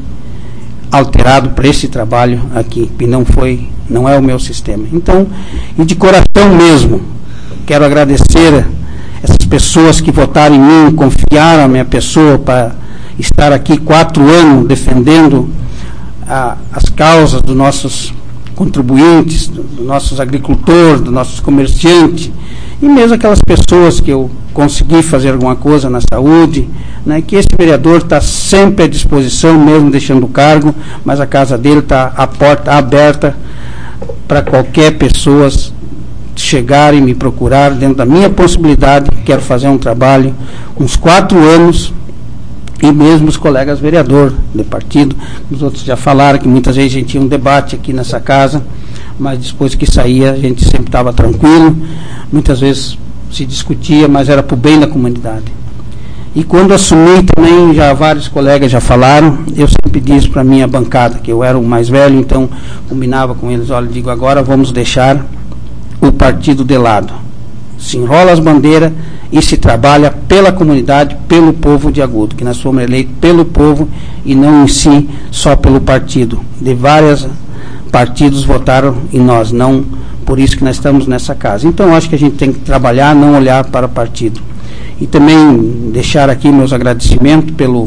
alterado para esse trabalho aqui, e não foi, não é o meu sistema. Então, e de coração mesmo, quero agradecer essas pessoas que votaram em mim, confiaram a minha pessoa para estar aqui quatro anos defendendo a, as causas dos nossos contribuintes, dos nossos agricultores, dos nossos comerciantes, e mesmo aquelas pessoas que eu consegui fazer alguma coisa na saúde, né, que esse vereador está sempre à disposição, mesmo deixando o cargo, mas a casa dele está a porta aberta para qualquer pessoa chegar e me procurar dentro da minha possibilidade. Quero fazer um trabalho uns quatro anos, e mesmo os colegas vereadores de partido, os outros já falaram que muitas vezes a gente tinha um debate aqui nessa casa, mas depois que saía a gente sempre estava tranquilo, muitas vezes se discutia, mas era para o bem da comunidade. E quando assumi também, já vários colegas já falaram, eu sempre disse para a minha bancada, que eu era o mais velho, então combinava com eles, olha, digo, agora vamos deixar o partido de lado. Se enrola as bandeiras e se trabalha pela comunidade, pelo povo de Agudo, que nós fomos eleitos pelo povo e não em si só pelo partido. De vários partidos votaram em nós, não por isso que nós estamos nessa casa. Então acho que a gente tem que trabalhar, não olhar para partido. E também deixar aqui meus agradecimentos pelo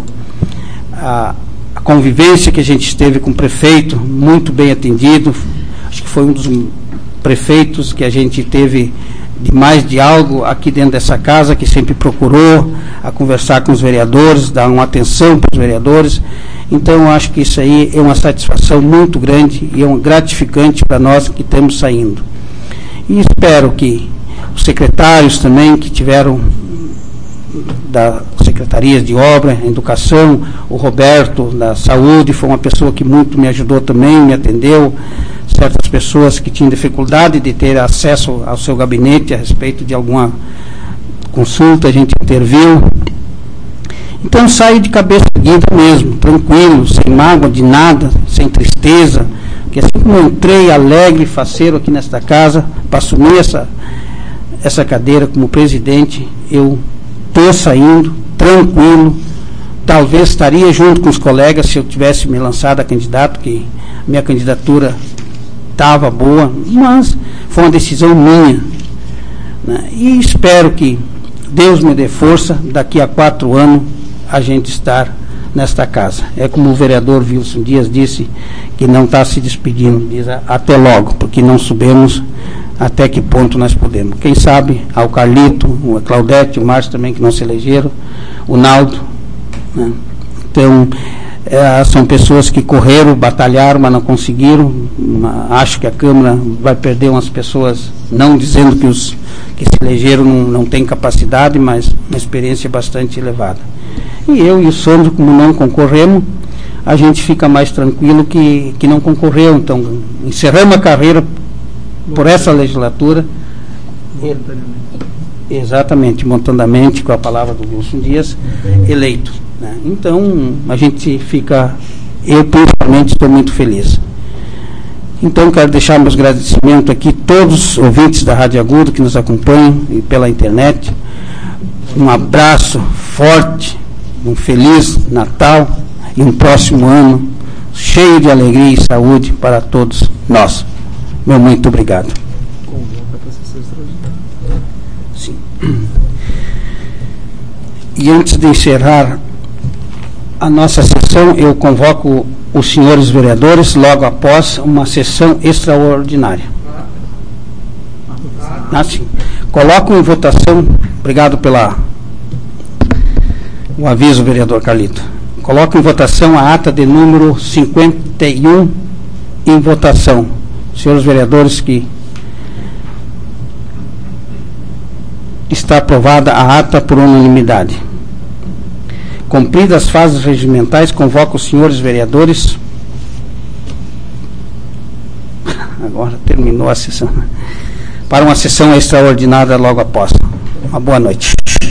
a, a convivência que a gente esteve com o prefeito, muito bem atendido. Acho que foi um dos prefeitos que a gente teve de mais diálogo aqui dentro dessa casa, que sempre procurou a conversar com os vereadores, dar uma atenção para os vereadores. Então eu acho que isso aí é uma satisfação muito grande e é um gratificante para nós que estamos saindo. E espero que os secretários também que tiveram da Secretaria de Obra, Educação, o Roberto da Saúde, foi uma pessoa que muito me ajudou também, me atendeu, certas pessoas que tinham dificuldade de ter acesso ao seu gabinete a respeito de alguma consulta, a gente interviu. Então saio de cabeça erguida mesmo, tranquilo, sem mágoa de nada, sem tristeza, porque assim como eu entrei alegre, faceiro aqui nesta casa, para assumir essa, essa cadeira como presidente, eu estou saindo tranquilo. Talvez estaria junto com os colegas se eu tivesse me lançado a candidato, que minha candidatura estava boa, mas foi uma decisão minha, né? E espero que Deus me dê força daqui a quatro anos a gente estar nesta casa. É como o vereador Wilson Dias disse, que não está se despedindo, diz até logo, porque não sabemos até que ponto nós podemos. Quem sabe, ao Carlito, o Claudete, o Márcio também, que não se elegeram, o Naldo, né? Então, é, são pessoas que correram, batalharam, mas não conseguiram. Acho que a Câmara vai perder umas pessoas, não dizendo que os que se elegeram não, não têm capacidade, mas uma experiência bastante elevada. E eu e o Sandro, como não concorremos, a gente fica mais tranquilo que, que não concorreu. Então, encerramos a carreira por essa legislatura. Momentaneamente. Exatamente, momentaneamente, com a palavra do Wilson Dias, eleito. Né? Então, a gente fica, eu principalmente estou muito feliz. Então, quero deixar meus agradecimentos aqui a todos os ouvintes da Rádio Agudo que nos acompanham e pela internet. Um abraço forte, um feliz Natal e um próximo ano cheio de alegria e saúde para todos nós. Meu muito obrigado. Sim. E antes de encerrar a nossa sessão, eu convoco os senhores vereadores logo após uma sessão extraordinária. Ah, sim. Coloco em votação, obrigado pela o aviso, vereador Carlito. Coloco em votação a ata de número cinquenta e um em votação. Senhores vereadores, que está aprovada a ata por unanimidade. Cumpridas as fases regimentais, convoco os senhores vereadores. Agora terminou a sessão. Para uma sessão extraordinária logo após. Uma boa noite.